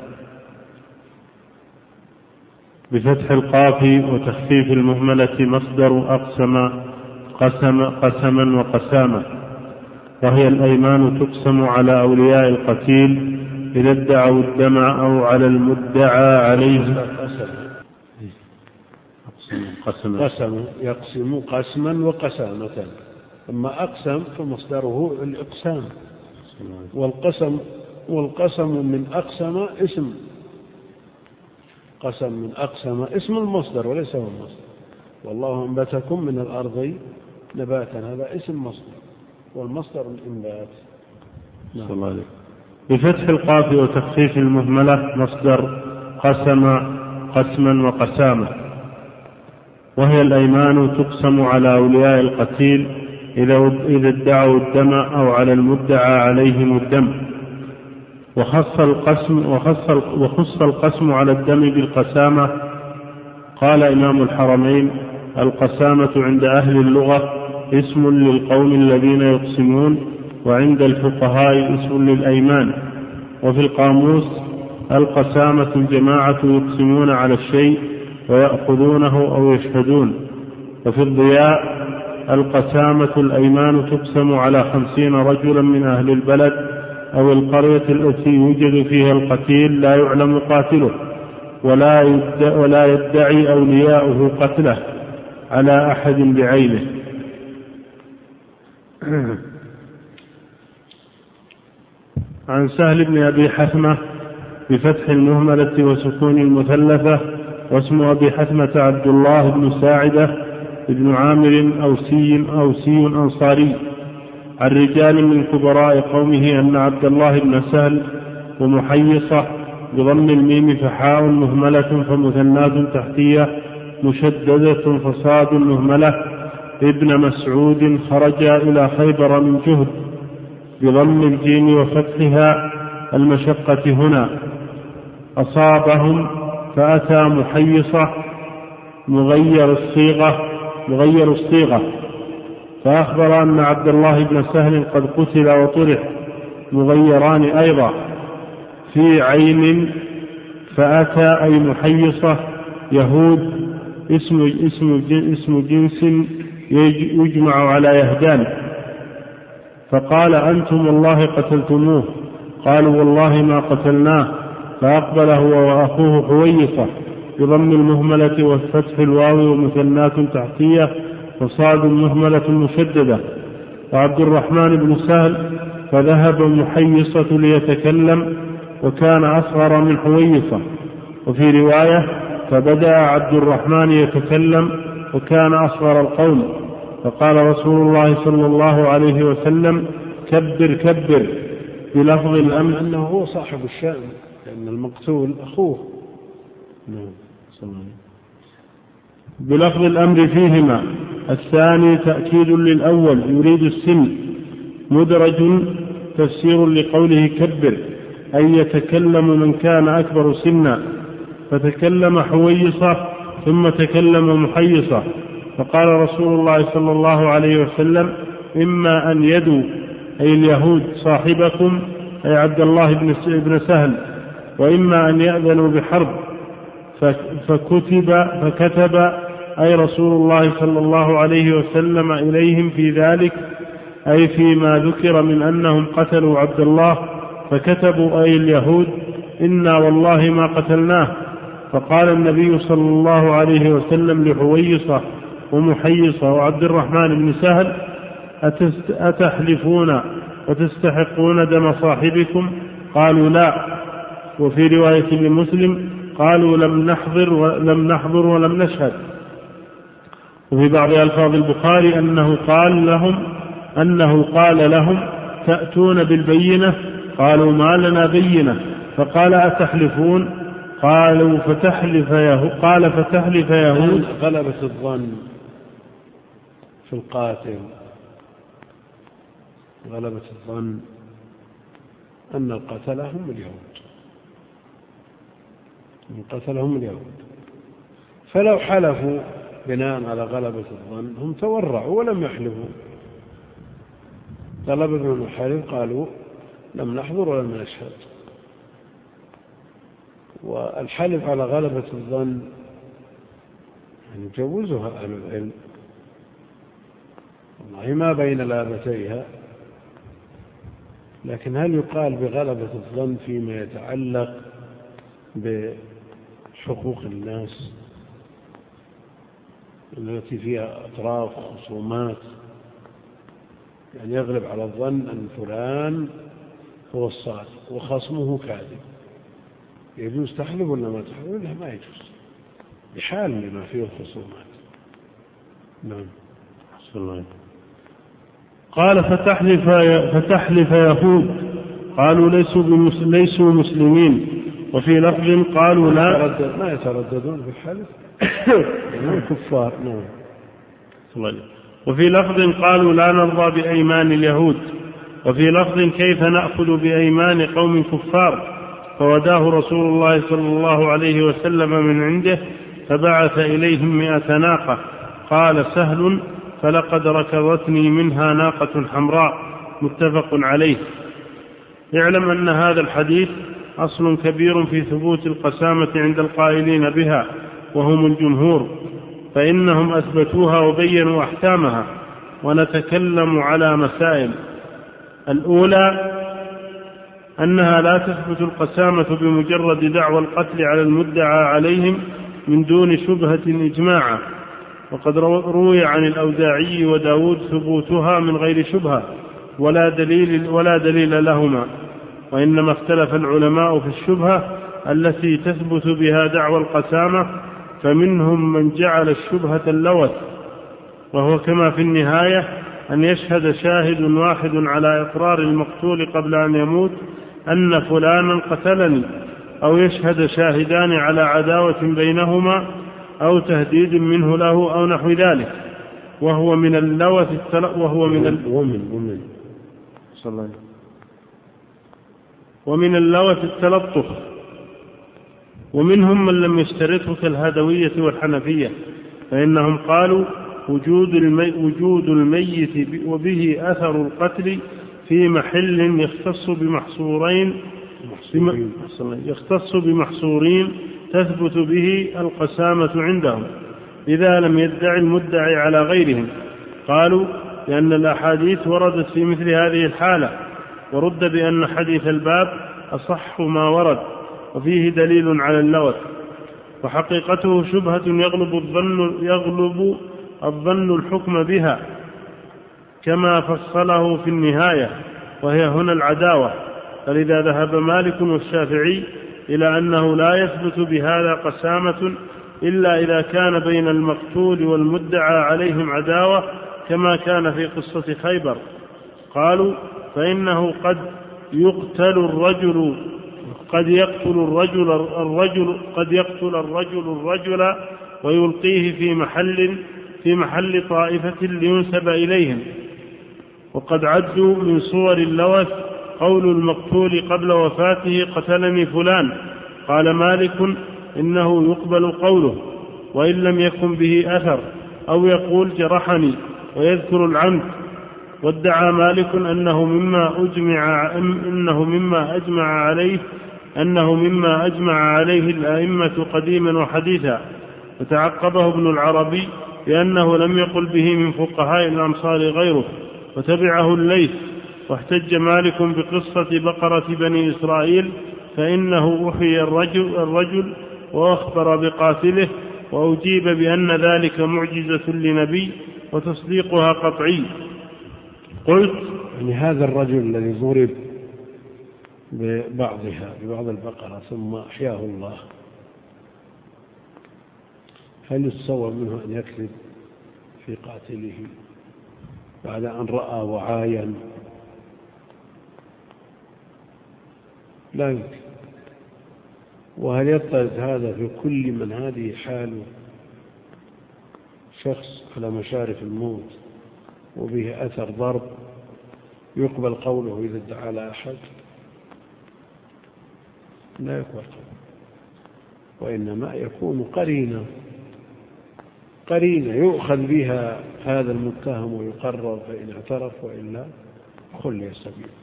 S3: بفتح القاف وتخفيف المهملة مصدر أقسم قسم قسما وقسامة، وهي الأيمان تقسم على أولياء القتيل إذا ادعوا الدم أو على المدعى عليه.
S2: قسم قسم يقسم قسما وقسامة، أما أقسم فمصدره الإقسام، والقسم والقسم من أقسم اسم، قسم من أقسم اسم المصدر وليس هو المصدر. والله أنبتكم من الأرض نباتا، هذا اسم مصدر والمصدر الإنبات.
S3: نعم. بفتح القاف وتخفيف المهملة مصدر قسم قسما وقسامة، وهي الأيمان تقسم على أولياء القتيل إذا ادعوا الدم أو على المدعى عليهم الدم. وخص القسم, وخص وخص القسم على الدم بالقسامة. قال إمام الحرمين: القسامة عند أهل اللغة اسم للقوم الذين يقسمون، وعند الفقهاء اسم للأيمان. وفي القاموس القسامة جماعة يقسمون على الشيء ويأخذونه أو يشهدون. وفي الضياء القسامة الأيمان تقسم على خمسين رجلا من أهل البلد أو القرية التي يوجد فيها القتيل لا يعلم قاتله ولا يدعي, ولا يدعي أولياؤه قتله على أحد بعينه. عن سهل بن أبي حثمة بفتح المهملة وسكون المثلثة، واسم أبي حثمة عبد الله بن ساعدة بن عامر أوسي أوسي أنصاري، عن رجال من كبراء قومه أن عبد الله بن سهل ومحيصة بضم الميم فحاء مهملة فمثنات تحتية مشددة فصاد مهملة ابن مسعود خرج إلى خيبر من جهد بضم الجيم وفتحها المشقة هنا، أصابهم فأتى محيصة مغير الصيغة مغير الصيغة فأخبر أن عبد الله بن سهل قد قتل وطرح مغيران أيضا في عين، فأتى أي محيصة يهود اسم, اسم, اسم جنس يجمع على يهدان، فقال أنتم والله قتلتموه، قالوا والله ما قتلناه، فأقبل هو وأخوه حويصة بضم المهملة والفتح الواو ومثنات تحتية وصاد مهملة مشددة، وعبد الرحمن بن سهل فذهب محيصة ليتكلم وكان أصغر من حويصة، وفي رواية فبدأ عبد الرحمن يتكلم وكان أصغر القوم، فقال رسول الله صلى الله عليه وسلم كبر كبر بلفظ الأمر
S2: أنه هو صاحب الشأن لأن المقتول أخوه.
S3: بلفظ الأمر فيهما. الثاني تأكيد للأول يريد السن، مدرج تفسير لقوله كبر أي يتكلم من كان أكبر سنا، فتكلم حويصة ثم تكلم محيصة، فقال رسول الله صلى الله عليه وسلم إما أن يدوا أي اليهود صاحبكم أي عبد الله بن سهل، وإما أن يأذنوا بحرب، فكتب فكتب أي رسول الله صلى الله عليه وسلم إليهم في ذلك أي فيما ذكر من أنهم قتلوا عبد الله، فكتبوا أي اليهود إنا والله ما قتلناه، فقال النبي صلى الله عليه وسلم لحويصة ومحيصة وعبد الرحمن بن سهل أتحلفون وتستحقون دم صاحبكم؟ قالوا لا. وفي رواية لمسلم قالوا لم نحضر ولم نحضر ولم نشهد. وفي بعض ألفاظ البخاري أنه قال لهم أنه قال لهم تأتون بالبينة؟ قالوا ما لنا بينة، فقال أتحلفون؟ قالوا فتحلف يهود قال فتحلف يهود.
S2: غلبة الظن في القاتل، غلبة الظن أن القتل هم اليهود، من قتلهم اليهود، فلو حلفوا بناء على غلبة الظن هم تورعوا ولم يحلفوا. طلبوا من الحلف قالوا لم نحضر ولم نشهد. والحلف على غلبة الظن يعني يجوزها أهل العلم، والله ما بين لابتيها، لكن هل يقال بغلبة الظن فيما يتعلق بحقوق الناس التي فيها أطراف خصومات، يعني يغلب على الظن أن فلان هو الصادق وخصمه كاذب، يجوز تحلف ولا ما تحلف؟ ولا ما يجوز بحال لما فيه الخصومات. نعم.
S3: الله. قال فتحلف فتحلف يهود قالوا ليسوا ليسوا مسلمين، وفي لفظ قالوا لا
S2: ما يترددون في الحلف هم كفار. نعم.
S3: وفي لفظ قالوا لا نرضى بأيمان اليهود، وفي لفظ كيف نأخذ بأيمان قوم كفار، فوداه رسول الله صلى الله عليه وسلم من عنده فبعث إليهم مئة ناقة، قال سهل فلقد ركضتني منها ناقة حمراء، متفق عليه. اعلم أن هذا الحديث أصل كبير في ثبوت القسامة عند القائلين بها وهم الجمهور، فإنهم أثبتوها وبينوا أحكامها، ونتكلم على مسائل. الأولى أنها لا تثبت القسامة بمجرد دعوى القتل على المدعى عليهم من دون شبهة إجماعا، وقد روي عن الأوزاعي وداود ثبوتها من غير شبهة ولا دليل, ولا دليل لهما، وإنما اختلف العلماء في الشبهة التي تثبت بها دعوى القسامة، فمنهم من جعل الشبهة اللوث، وهو كما في النهاية أن يشهد شاهد واحد على إقرار المقتول قبل أن يموت أن فلانا قتلني، أو يشهد شاهدان على عداوة بينهما أو تهديد منه له أو نحو ذلك، وهو من اللوث وهو من ال...
S2: ومن ومن
S3: صلى ومن اللوث التلطف. ومنهم من لم يشترطه كالهدوية والحنفية، فإنهم قالوا وجود, المي... وجود الميت وبه أثر القتل في محل يختص بمحصورين بم... يختص بمحصورين تثبت به القسامة عندهم إذا لم يدعي المدعي على غيرهم. قالوا لأن الأحاديث وردت في مثل هذه الحالة، ورد بأن حديث الباب أصح ما ورد وفيه دليل على اللوث، وحقيقته شبهة يغلب الظن, يغلب الظن الحكم بها كما فصله في النهاية، وهي هنا العداوة. فلذا ذهب مالك والشافعي إلى أنه لا يثبت بهذا قسامة إلا إذا كان بين المقتول والمدعى عليهم عداوة كما كان في قصة خيبر. قالوا فإنه قد يقتل الرجل قد يقتل الرجل الرجل قد يقتل الرجل الرجل ويلقيه في محل في محل طائفة لينسب إليهم. وقد عدوا من صور اللوث قول المقتول قبل وفاته قتلني فلان. قال مالك إنه يقبل قوله وإن لم يكن به أثر، أو يقول جرحني ويذكر العمد. وادعى مالك أنه مما أجمع إنه مما أجمع عليه أنه مما أجمع عليه الأئمة قديما وحديثا. فتعقبه ابن العربي لأنه لم يقل به من فقهاء الأمصار غيره، وتبعه الليث. واحتج مالك بقصة بقرة بني إسرائيل، فإنه أحيي الرجل, الرجل وأخبر بقاتله، وأجيب بأن ذلك معجزة لنبي وتصديقها قطعي. قلت
S2: يعني هذا الرجل الذي ضرب ببعضها ببعض البقرة ثم أحياه الله، هل يتصور منه أن يكذب في قاتله بعد أن رأى وعاين؟ لا يمكن. وهل يطلق هذا في كل من هذه حاله شخص على مشارف الموت وبه أثر ضرب يقبل قوله إذا ادعى على أحد؟ لا يقبل قوله، وإنما يكون قرينة قرينة يؤخذ بها هذا المتهم ويقرر، فإن اعترف وإلا خلي سبيله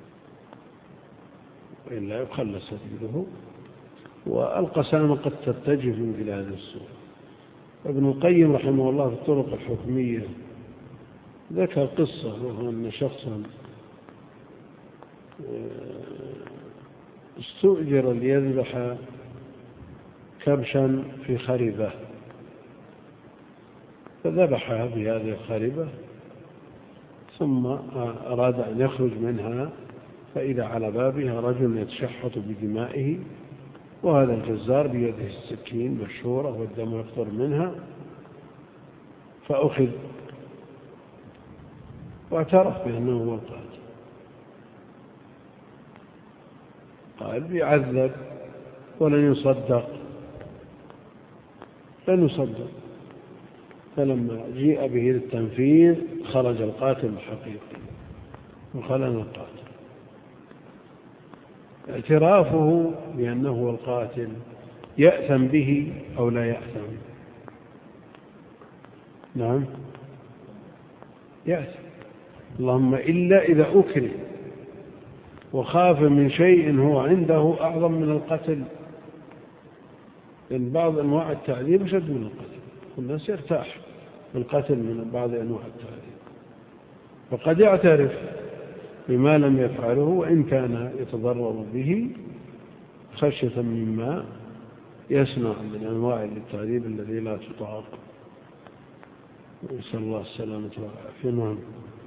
S2: وإلا يخلى سبيله. والقسامة قد تتجه من بلاد السوء. ابن القيم رحمه الله في الطرق الحكمية ذكر قصة، وهو أن شخصا استؤجر ليذبح كبشا في خريبة، فذبحها بهذه الخريبة ثم أراد أن يخرج منها، فإذا على بابها رجل يتشحط بدمائه، وهذا الجزار بيده السكين مشهورة والدم يقطر منها، فأخذ واعترف بأنه هو القاتل. قال بيعذب ولن يصدق لن يصدق. فلما جيء به للتنفيذ خرج القاتل الحقيقي وخلنا القاتل. اعترافه بأنه هو القاتل يأثم به أو لا يأثم؟ نعم يأثم، اللهم إلا إذا أكره وخاف من شيء هو عنده أعظم من القتل، لأن بعض أنواع التعذيب أشد من القتل، الناس يرتاح بالقتل من بعض أنواع التعذيب. فقد يعترف بما لم يفعله، وإن كان يتضرر به خشية مما يسمع من أنواع التعذيب الذي لا تطاق. نسأل الله السلامة والعافية.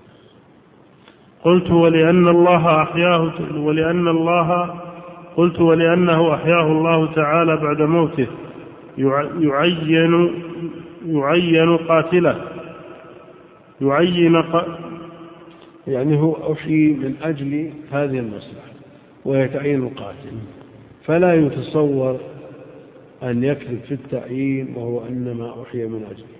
S3: قلت ولأن الله أحياه ولأن الله قلت ولأنه أحياه الله تعالى بعد موته يعين يعين قاتله يعين ق...
S2: يعني هو أحيي من أجل هذه المصلحة ويتعين القاتل، فلا يتصور أن يكذب في التعيين وهو إنما أحيي من أجله.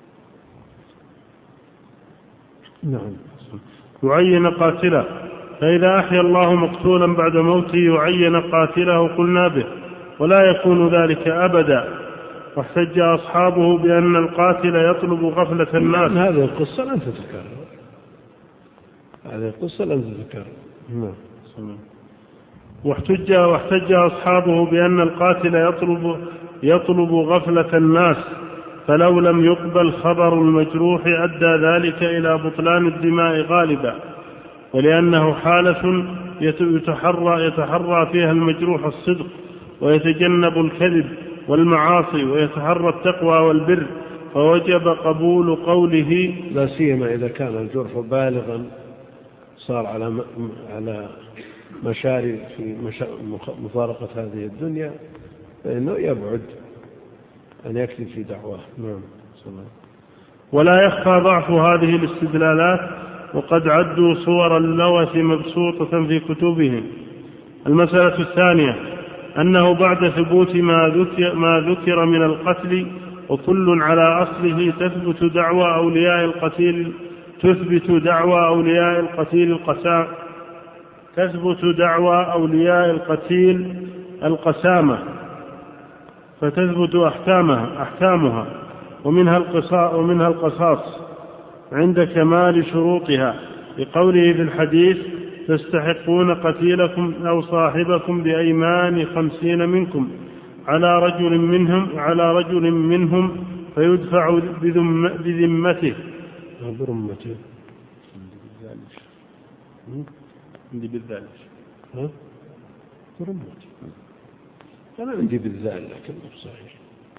S3: نعم. يعين قاتله، فإذا أحيا الله مقتولا بعد موته يعين قاتله قلنا به، ولا يكون ذلك أبدا. واحتج أصحابه بأن القاتل يطلب غفلة الناس.
S2: هذه القصة لن تتكرر، هذه القصة لن تتكرر. نعم.
S3: واحتج واحتج أصحابه بأن القاتل يطلب يطلب غفلة الناس، فلو لم يقبل خبر المجروح أدى ذلك إلى بطلان الدماء غالبا، ولأنه حالة يتحرى, يتحرى فيها المجروح الصدق ويتجنب الكذب والمعاصي ويتحرى التقوى والبر، فوجب قبول قوله،
S2: لا سيما إذا كان الجرح بالغا صار على على مشاري في مفارقة هذه الدنيا، فإنه يبعد أن يكذب في دعواه. نعم.
S3: ولا يخفى ضعف هذه الاستدلالات، وقد عدوا صور اللوث مبسوطة في كتبهم. المسألة الثانية أنه بعد ثبوت ما ذكر, ما ذكر من القتل وكل على أصله تثبت دعوى أولياء القتيل تثبت دعوى أولياء القتيل القسام تثبت دعوى أولياء القتيل القسامة، فتثبت أحكامها أحكامها ومنها القصاص ومنها القصاص عند كمال شروطها، لقوله في الحديث: تستحقون قتيلكم أو صاحبكم بأيمان خمسين منكم على رجل منهم على رجل منهم فيدفع بذم بذمته
S2: برمته
S3: عندي بالذال
S2: ها برمته أنا عندي بالذال لكن صحيح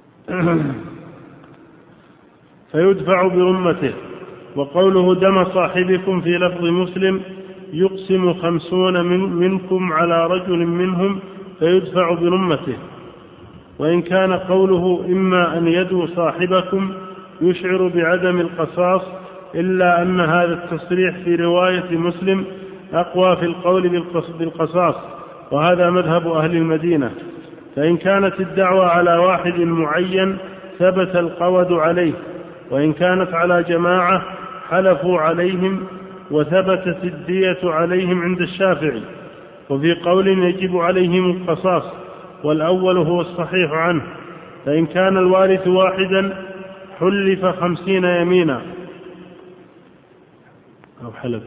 S3: فيدفع برمته. وقوله دم صاحبكم في لفظ مسلم: يقسم خمسون من منكم على رجل منهم فيدفع برمته. وإن كان قوله إما أن يدوا صاحبكم يشعر بعدم القصاص، إلا أن هذا التصريح في رواية مسلم أقوى في القول بالقصاص، وهذا مذهب أهل المدينة. فإن كانت الدعوة على واحد معين ثبت القود عليه، وإن كانت على جماعة حلفوا عليهم وثبتت الدية عليهم عند الشافعي. وفي قول يجب عليهم القصاص، والأول هو الصحيح عنه. فإن كان الوارث واحدا حلف خمسين يمينا أو حلف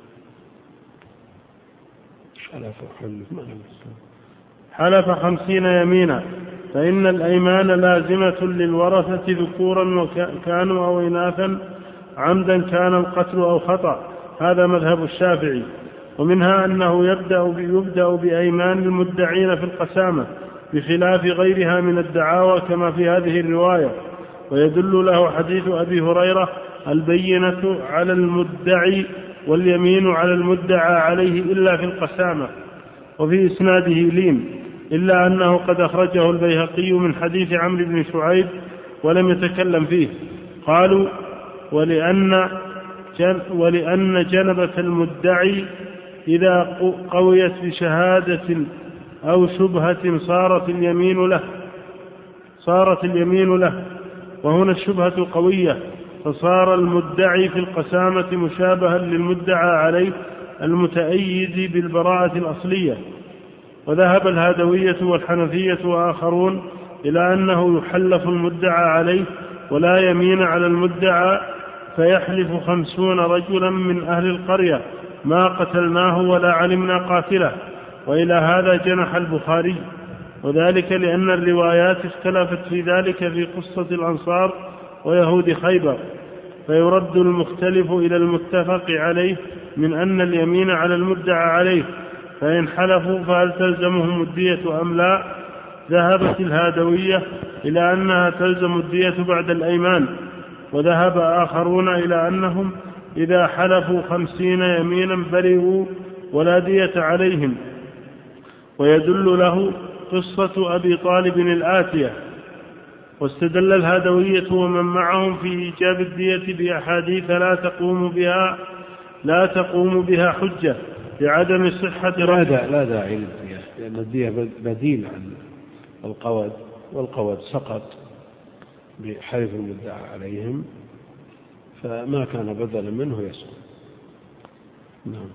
S2: حلف حلف
S3: حلف خمسين يمينا، فإن الأيمان لازمة للورثة ذكورا كانوا أو إناثا، عمدا كان القتل أو خطأ. هذا مذهب الشافعي. ومنها أنه يبدأ يبدأ بأيمان المدعين في القسامة بخلاف غيرها من الدعاوى كما في هذه الرواية. ويدل له حديث أبي هريرة: البينة على المدعي واليمين على المدعى عليه إلا في القسامة. وفي إسناده لين، إلا أنه قد أخرجه البيهقي من حديث عمرو بن شعيب ولم يتكلم فيه. قالوا: ولأن جن ولأن جنبة المدعي إذا قويت بشهادة أو شبهة صارت اليمين له صارت اليمين له وهنا الشبهة قوية، فصار المدعي في القسامة مشابها للمدعى عليه المتأيد بالبراءة الأصلية. وذهب الهادوية والحنفية وآخرون إلى أنه يحلف المدعى عليه ولا يمين على المدعى، فيحلف خمسون رجلا من أهل القرية: ما قتلناه ولا علمنا قاتله. وإلى هذا جنح البخاري، وذلك لأن الروايات اختلفت في ذلك في قصة الأنصار ويهود خيبر. فيرد المختلف إلى المتفق عليه من أن اليمين على المدعى عليه، فإن حلفوا فهل تلزمهم الدية أم لا؟ ذهبت الهادوية إلى أنها تلزم الدية بعد الأيمان، وذهب آخرون إلى أنهم إذا حلفوا خمسين يمينا برئوا ولا دية عليهم. ويدل له قصة أبي طالب الآتية. واستدل الهادوية ومن معهم في إيجاب الدية بأحاديث لا تقوم بها لا تقوم بها حجة لعدم صحة
S2: لا داعي لا داعي للدية، لأن الدية بديل عن القود، والقود سقط بحلف المدعى عليهم، فما كان بدلا منه يسقط. نعم.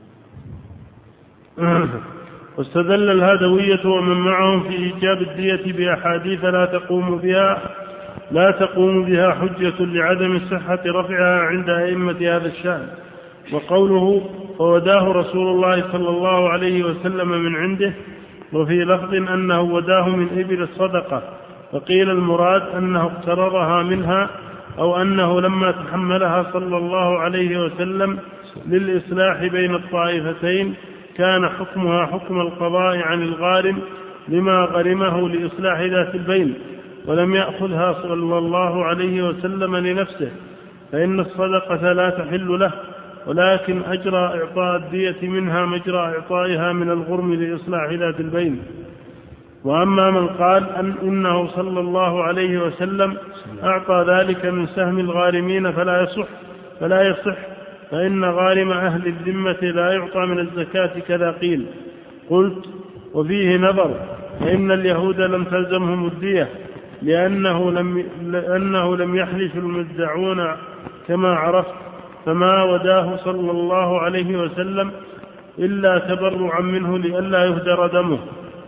S3: واستدل الهادوية ومن معهم في إيجاب الدية بأحاديث لا تقوم بها لا تقوم بها حجة لعدم صحة رفعها عند أئمة هذا الشأن. وقوله فوداه رسول الله صلى الله عليه وسلم من عنده، وفي لفظ أنه وداه من إبل الصدقة، فقيل المراد أنه اقترضها منها، أو أنه لما تحملها صلى الله عليه وسلم للإصلاح بين الطائفتين كان حكمها حكم القضاء عن الغارم لما غرمه لإصلاح ذات البين، ولم يأخذها صلى الله عليه وسلم لنفسه، فإن الصدقة لا تحل له، ولكن أجرى إعطاء الدية منها مجرى إعطائها من الغرم لإصلاح ذات البين. وأما من قال أن إنه صلى الله عليه وسلم أعطى ذلك من سهم الغارمين فلا يصح فلا يصح فإن غارم أهل الذمة لا يعطى من الزكاة كذا قيل. قلت وفيه نظر، فإن اليهود لم تلزمهم الدية لأنه لم, لأنه لم يحلف المدعون كما عرفت، فما وداه صلى الله عليه وسلم إلا تبرعا منه لئلا يهدر دمه.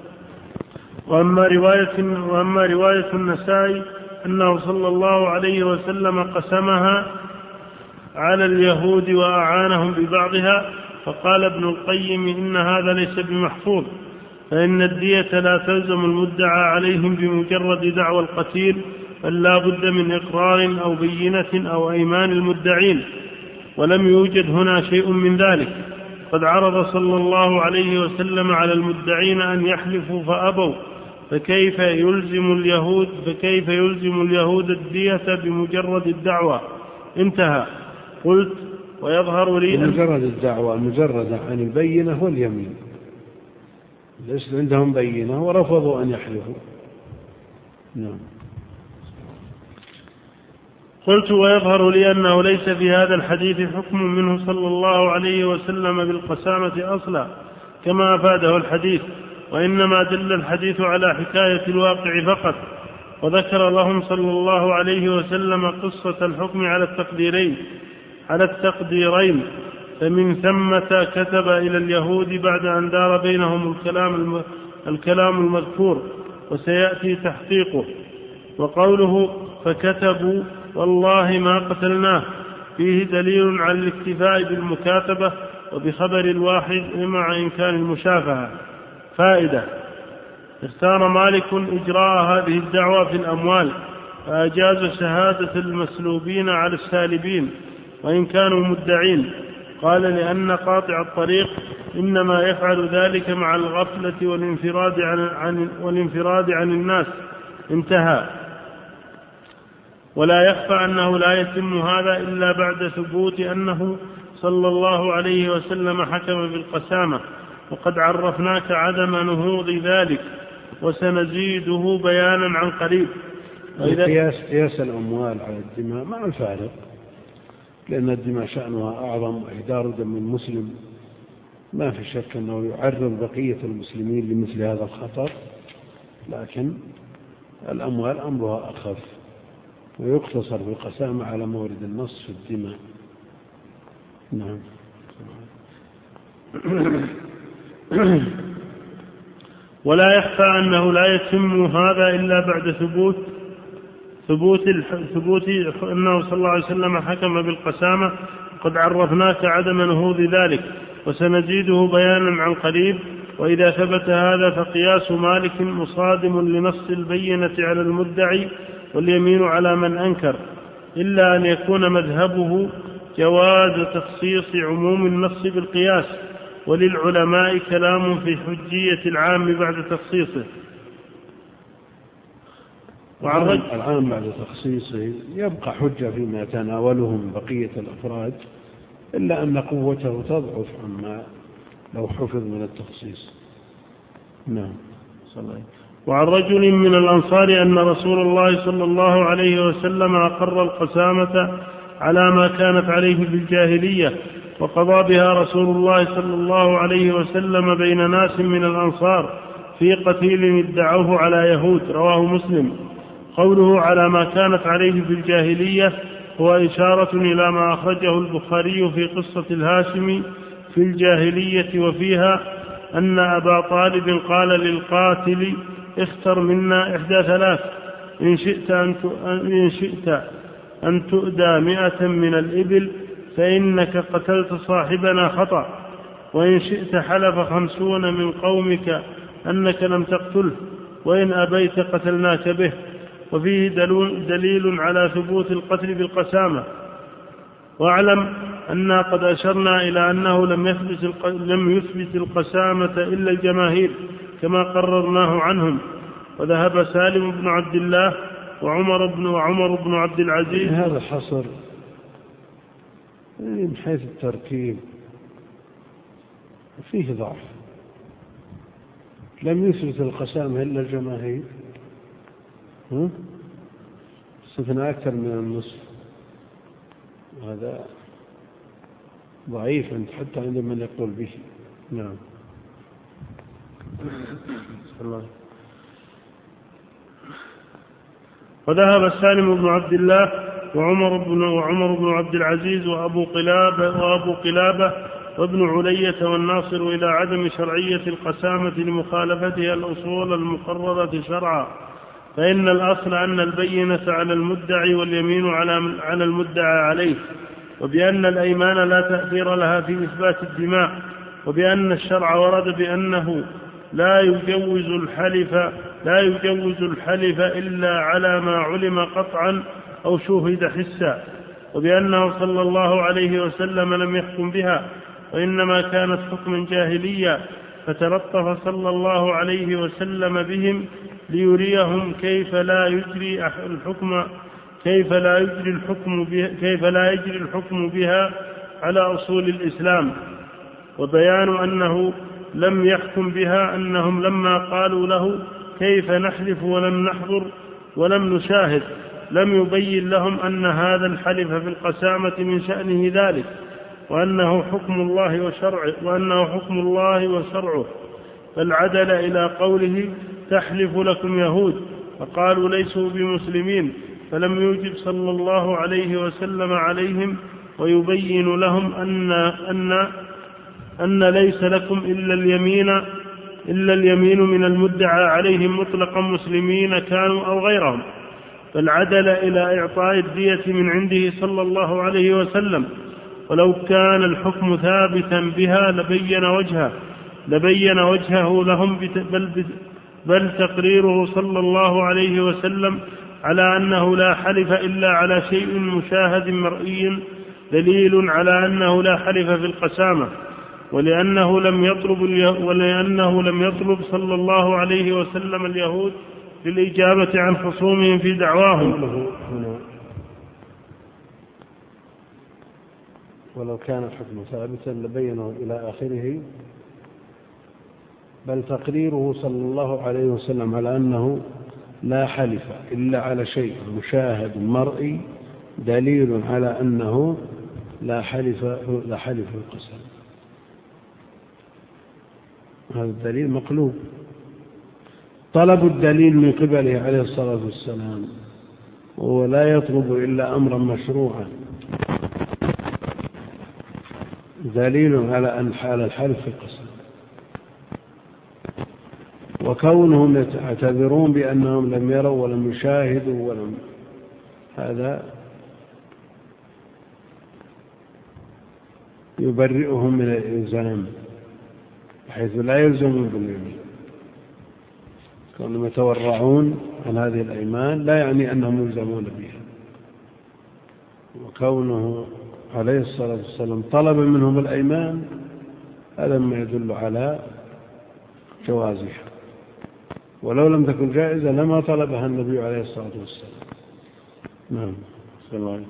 S3: وأما رواية, وأما رواية النسائي أنه صلى الله عليه وسلم قسمها على اليهود وأعانهم ببعضها، فقال ابن القيم إن هذا ليس بمحفوظ، فإن الدية لا تلزم المدعى عليهم بمجرد دعوى القتيل، بل لا بد من إقرار أو بينة أو أيمان المدعين، ولم يوجد هنا شيء من ذلك. قد عرض صلى الله عليه وسلم على المدعين أن يحلفوا فأبوا، فكيف يلزم اليهود فكيف يلزم اليهود الدية بمجرد الدعوة؟ انتهى. قلت ويظهر لي
S2: مجرد الدعوة المجرد عن البينة واليمين، ليس عندهم بينة ورفضوا أن يحلفوا. نعم.
S3: قلت ويظهر لي أنه ليس في هذا الحديث حكم منه صلى الله عليه وسلم بالقسامة أصلا كما أفاده الحديث، وإنما دل الحديث على حكاية الواقع فقط، وذكر لهم صلى الله عليه وسلم قصة الحكم على التقديرين على التقديرين فمن ثمة كتب إلى اليهود بعد أن دار بينهم الكلام الكلام المذكور وسيأتي تحقيقه. وقوله فكتبوا والله ما قتلناه فيه دليل على الاكتفاء بالمكاتبة وبخبر الواحد مع إمكان المشافهة. فائدة: اختار مالك إجراء هذه الدعوة في الأموال، فأجاز شهادة المسلوبين على السالبين وإن كانوا مدعين. قال لأن قاطع الطريق إنما يفعل ذلك مع الغفلة والانفراد عن, عن, والانفراد عن الناس. انتهى. ولا يخفى أنه لا يتم هذا إلا بعد ثبوت أنه صلى الله عليه وسلم حكم بالقسامة، وقد عرفناك عدم نهوض ذلك وسنزيده بيانا عن قريب.
S2: قياس قياس الأموال على الدماء مع الفارق، لأن الدماء شأنها أعظم، وإهدار دم المسلم ما في شك أنه يعرض بقية المسلمين لمثل هذا الخطر، لكن الأموال أمرها أخف، ويقتصر في القسامة على مورد النص في الدماء. نعم.
S3: ولا يخفى أنه لا يتم هذا إلا بعد ثبوت ثبوت ثبوت أنه صلى الله عليه وسلم حكم بالقسامة، قد عرفناك عدم نهوض ذلك وسنزيده بيانا عن قريب. وإذا ثبت هذا فقياس مالك مصادم لنص البينة على المدعي واليمين على من أنكر، إلا أن يكون مذهبه جواز تخصيص عموم النص بالقياس، وللعلماء كلام في حجية العام بعد تخصيصه.
S2: العام بعد تخصيصه يبقى حجة فيما يتناولهم بقية الأفراد، إلا أن قوته تضعف عما لو حفظ من التخصيص. نعم.
S3: وعن رجل من الأنصار أن رسول الله صلى الله عليه وسلم أقر القسامة على ما كانت عليه في الجاهلية، وقضى بها رسول الله صلى الله عليه وسلم بين ناس من الأنصار في قتيل ادعوه على يهود. رواه مسلم. قوله على ما كانت عليه في الجاهلية هو إشارة إلى ما أخرجه البخاري في قصة الهاشمي في الجاهلية، وفيها أن أبا طالب قال للقاتل اختر منا إحدى ثلاث، إن شئت أن, إن شئت أن تؤدى مئة من الإبل فإنك قتلت صاحبنا خطأ، وإن شئت حلف خمسون من قومك أنك لم تقتله، وإن أبيت قتلناك به. وفيه دليل على ثبوت القتل بالقسامة. واعلم أننا قد أشرنا إلى أنه لم يثبت, لم يثبت القسامة إلا الجماهير كما قررناه عنهم. وذهب سالم بن عبد الله وعمر بن, وعمر بن عبد العزيز.
S2: هذا الحصر من حيث التركيب فيه ضعف. لم يثبت القسامة إلا الجماهير، استثناء أكثر من النصف، هذا ضعيف حتى عند من يقول به. نعم.
S3: وذهب سالم بن عبد الله وعمر بن, وعمر بن عبد العزيز وأبو قلابة, وأبو قلابة وابن علية والناصر إلى عدم شرعية القسامة لمخالفتها الأصول المقررة شرعا، فإن الأصل أن البينة على المدعي واليمين على المدعى عليه، وبأن الأيمان لا تأثير لها في إثبات الدماء، وبأن الشرع ورد بأنه لا يجوز الحلف لا يجوز الحلف إلا على ما علم قطعا أو شوهد حسا، وبأنه صلى الله عليه وسلم لم يحكم بها، وإنما كانت حكما جاهليا، فتلطف صلى الله عليه وسلم بهم ليريهم كيف لا يجري الحكم كيف لا يجري الحكم بها كيف لا يجري الحكم بها على أصول الإسلام. وبيان أنه لم يحكم بها أنهم لما قالوا له كيف نحلف ولم نحضر ولم نشاهد لم يبين لهم أن هذا الحلف في القسامة من شأنه ذلك، وأنه حكم الله وشرعه وأنه حكم الله وشرعه، فالعدل إلى قوله تحلف لكم يهود، فقالوا ليسوا بمسلمين، فلم يوجب صلى الله عليه وسلم عليهم ويبين لهم أن, أن, أن ليس لكم إلا اليمين, إلا اليمين من المدعى عليهم مطلقا مسلمين كانوا أو غيرهم، فالعدل إلى إعطاء الدية من عنده صلى الله عليه وسلم. ولو كان الحكم ثابتا بها لبين وجهه لبين وجهه لهم، بل, بل تقريره صلى الله عليه وسلم على أنه لا حلف إلا على شيء مشاهد مرئي دليل على أنه لا حلف في القسامة، ولأنه لم يطلب ولأنه لم يطلب صلى الله عليه وسلم اليهود للإجابة عن خصومهم في دعواهم.
S2: ولو كان الحكم ثابتا لبينه إلى آخره، بل تقريره صلى الله عليه وسلم على أنه لا حلف إلا على شيء مشاهد مرئي دليل على أنه لا حلف لا حلف القسم. هذا الدليل مقلوب. طلب الدليل من قبله عليه الصلاة والسلام ولا يطلب إلا أمرا مشروعا دليل على أن حال الحلف في القسم، وكونهم يعتذرون بأنهم لم يروا ولم يشاهدوا ولم هذا يبرئهم من الإلزام بحيث لا يلزمون باليمين. كونهم يتورعون عن هذه الأيمان لا يعني أنهم يلزمون بها. وكونه عليه الصلاة والسلام طلب منهم الأيمان هذا ما يدل على جوازها، ولو لم تكن جائزة لما طلبها النبي عليه الصلاة والسلام. نعم.
S3: الله.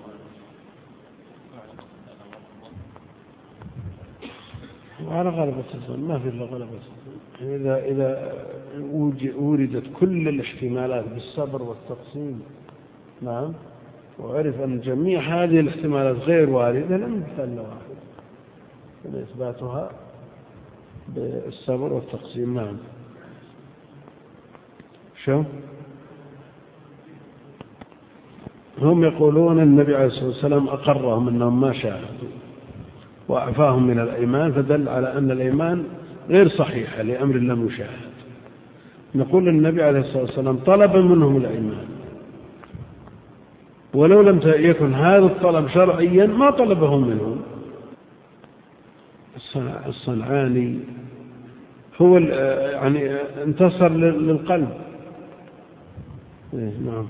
S2: وعلى غلبة الظن ما في إلا غلبة الظن. إذا إذا وردت كل الاحتمالات بالصبر والتقسيم، نعم، وعرف أن جميع هذه الاحتمالات غير واردة لم يمثل إلا واحد، فإثباتها بالصبر والتقسيم. نعم. شو هم يقولون النبي عليه الصلاة والسلام أقرهم أنهم ما شاهدوا وأعفاهم من الأيمان، فدل على أن الأيمان غير صحيحة لأمر لم يشاهد. نقول النبي عليه الصلاة والسلام طلب منهم الأيمان، ولو لم يكن هذا الطلب شرعيا ما طلبه منهم. الصنعاني هو يعني انتصر للقلب. نعم.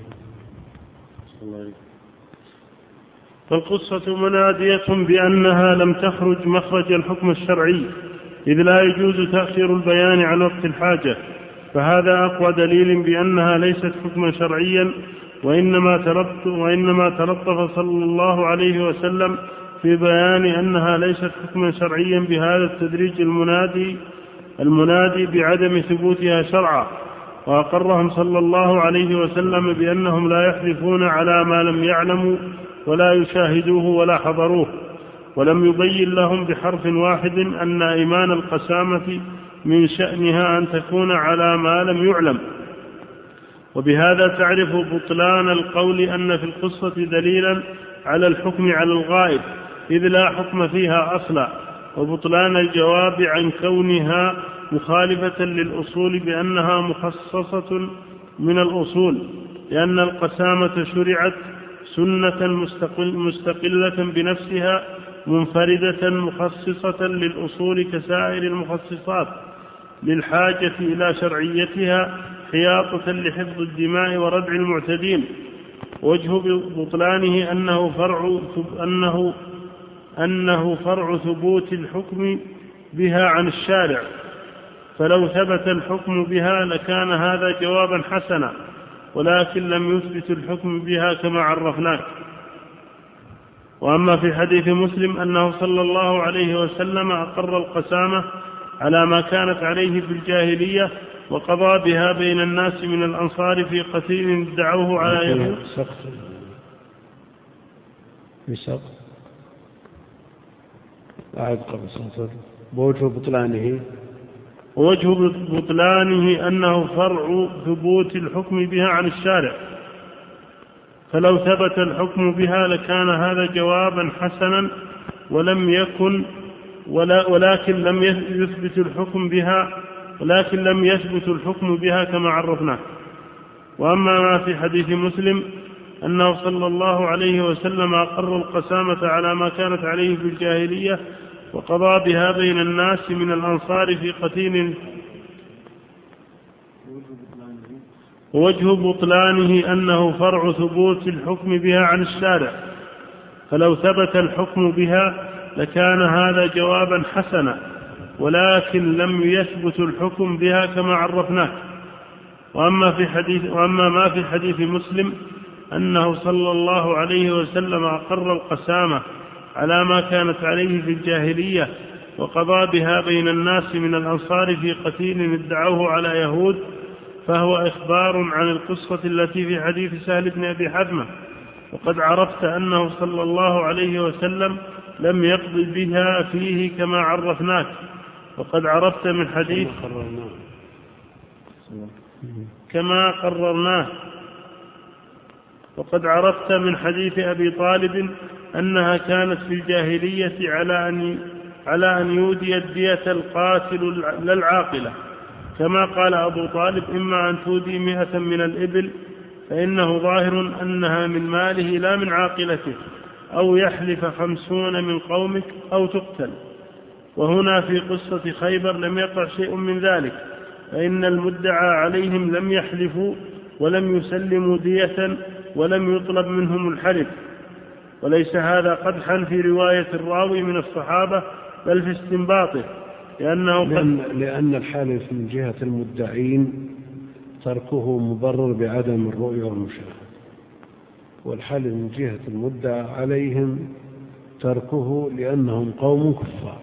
S3: فالقصة منادية بأنها لم تخرج مخرج الحكم الشرعي، إذ لا يجوز تأخير البيان عن وقت الحاجة، فهذا أقوى دليل بأنها ليست حكما شرعيا، وإنما تلطف, وإنما تلطف صلى الله عليه وسلم في بيان أنها ليست حكما شرعيا بهذا التدريج المنادي المنادي بعدم ثبوتها شرعا، وأقرهم صلى الله عليه وسلم بأنهم لا يحلفون على ما لم يعلموا ولا يشاهدوه ولا حضروه، ولم يبين لهم بحرف واحد أن إيمان القسامة من شأنها أن تكون على ما لم يعلم. وبهذا تعرف بطلان القول أن في القصة دليلا على الحكم على الغائب، إذ لا حكم فيها أصلا، وبطلان الجواب عن كونها مخالفة للأصول بأنها مخصصة من الأصول، لأن القسامة شرعت سنة مستقل مستقلة بنفسها منفردة مخصصة للأصول كسائر المخصصات، للحاجة إلى شرعيتها حياطة لحفظ الدماء وردع المعتدين. وجه بطلانه أنه فرع أنه أنه فرع ثبوت الحكم بها عن الشارع، فلو ثبت الحكم بها لكان هذا جوابا حسنا، ولكن لم يثبت الحكم بها كما عرفناك. وأما في حديث مسلم أنه صلى الله عليه وسلم أقر القسامة على ما كانت عليه في الجاهلية، وقضى بها بين الناس من الأنصار في قتيل ادعوه على يهود.
S2: أعد قبل صنصر. بوجه بطلانه
S3: ووجه بطلانه أنه فرع ثبوت الحكم بها عن الشارع، فلو ثبت الحكم بها لكان هذا جوابا حسنا، ولم يكن ولا ولكن لم يثبت الحكم بها ولكن لم يثبت الحكم بها كما عرفناه. وأما ما في حديث مسلم أنه صلى الله عليه وسلم أقر القسامة على ما كانت عليه في الجاهلية، وقضى بها بين الناس من الأنصار في قتيل. ووجه بطلانه أنه فرع ثبوت الحكم بها عن الشارع، فلو ثبت الحكم بها لكان هذا جوابا حسنا، ولكن لم يثبت الحكم بها كما عرفناه. وأما, في حديث وأما ما في حديث مسلم أنه صلى الله عليه وسلم أقر القسامة على ما كانت عليه في الجاهلية، وقضى بها بين الناس من الأنصار في قتيل ادعوه على يهود، فهو إخبار عن القصة التي في حديث سهل بن أبي حثمة. وقد عرفت أنه صلى الله عليه وسلم لم يقض بها فيه كما عرفناك. وقد عرفت من حديث كما قررناه وقد عرفت من حديث أبي طالب أنها كانت في الجاهلية على أن على أن يودي الدية القاتل للعاقلة، كما قال أبو طالب: إما أن تودي مئة من الإبل فإنه ظاهر أنها من ماله لا من عاقلته، أو يحلف خمسون من قومك أو تقتل. وهنا في قصة خيبر لم يقع شيء من ذلك، فإن المدعى عليهم لم يحلفوا ولم يسلموا دية ولم يطلب منهم الحلف، وليس هذا قدحا في رواية الراوي من الصحابة بل في استنباطه، لأنه
S2: لأن, لأن الحالف من جهة المدعين تركه مبرر بعدم الرؤية والمشاهدة، والحالف من جهة المدعى عليهم تركه لأنهم قوم كفار.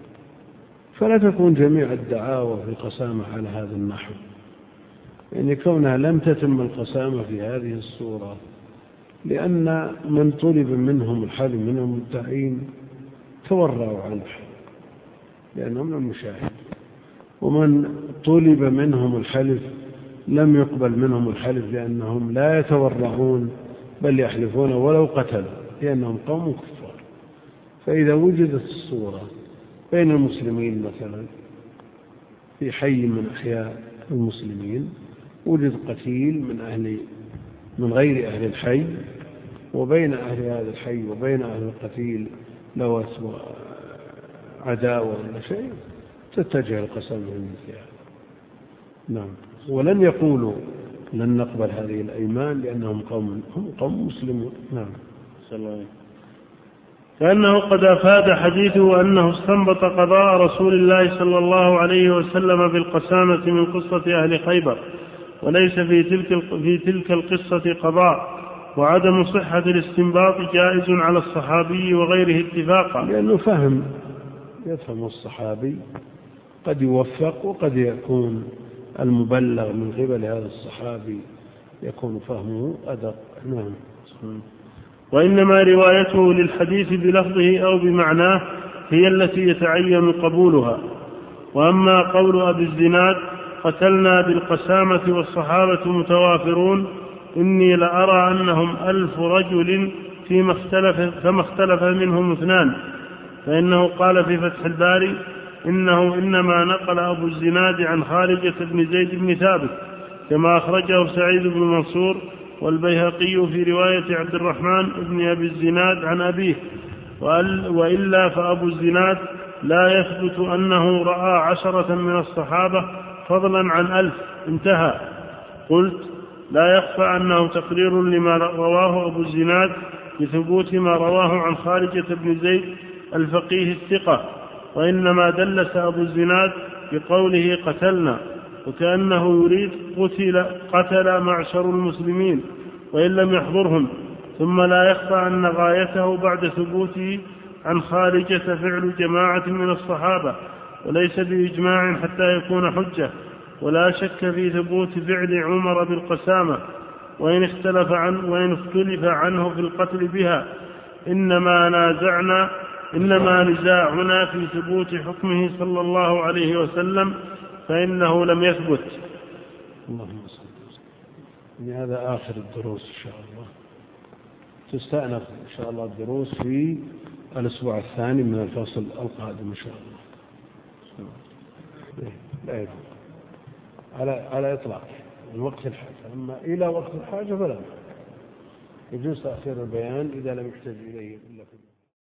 S2: فلا تكون جميع الدعاوى في القسامة على هذا النحو، يعني كونها لم تتم القسامة في هذه الصورة لأن من طلب منهم الحالف من المدعين تورعوا عن الحلف لأنهم لم يشاهدوا، ومن طلب منهم الحلف لم يقبل منهم الحلف لأنهم لا يتورعون بل يحلفون ولو قتلوا لأنهم قوم كفار. فإذا وجدت الصورة بين المسلمين مثلا في حي من أحياء المسلمين، وجد قتيل من أهل من غير أهل الحي، وبين أهل هذا الحي وبين أهل القتيل لو عداوة ولا شيء، تتجه القسم من مثل هذا. نعم. ولن يقولوا لن نقبل هذه الأيمان لأنهم قوم هم قوم مسلمون. نعم.
S3: صلى الله عليه وسلم. كأنه قد أفاد حديثه أنه استنبط قضاء رسول الله صلى الله عليه وسلم بالقسامة من قصة أهل خيبر، وليس في تلك في تلك القصة قضاء، وعدم صحة الاستنباط جائز على الصحابي وغيره اتفاقا.
S2: لأنه فهم يفهم الصحابي قد يوفق، وقد يكون المبلغ من قبل هذا الصحابي يكون فهمه أدق. نعم.
S3: وإنما روايته للحديث بلفظه أو بمعناه هي التي يتعين قبولها. وأما قول أبي الزناد قتلنا بالقسامة والصحابة متوافرون إني لأرى أنهم ألف رجل فيما اختلف فما اختلف منهم اثنان، فإنه قال في فتح الباري إنه إنما نقل أبو الزناد عن خارجة بن زيد بن ثابت كما أخرجه سعيد بن منصور والبيهقي في رواية عبد الرحمن بن أبي الزناد عن أبيه، وإلا فأبو الزناد لا يثبت أنه رأى عشرة من الصحابة فضلا عن ألف. انتهى. قلت لا يخفى أنه تقرير لما رواه أبو الزناد بثبوت ما رواه عن خارجة بن زيد الفقيه الثقة، وإنما دلس أبو الزناد بقوله قتلنا، وكأنه يريد قتل, قتل معشر المسلمين وإن لم يحضرهم. ثم لا يخفى أن غايته بعد ثبوته عن خارجة فعل جماعة من الصحابة وليس بإجماع حتى يكون حجة، ولا شك في ثبوت فعل عمر بالقسامة وإن اختلف, عن وإن اختلف عنه في القتل بها. إنما نازعنا إنما نزاعنا في ثبوت حكمه صلى الله عليه وسلم فإنه لم يثبت.
S2: اللهم صل وسلم. هذا آخر الدروس إن شاء الله، تستأنف إن شاء الله الدروس في الأسبوع الثاني من الفصل القادم إن شاء الله. لا يجوز على على إطلاق من وقت الحاجة، أما إلى وقت الحاجة فلا يجوز تأخير البيان إذا لم يحتج إليه إلا في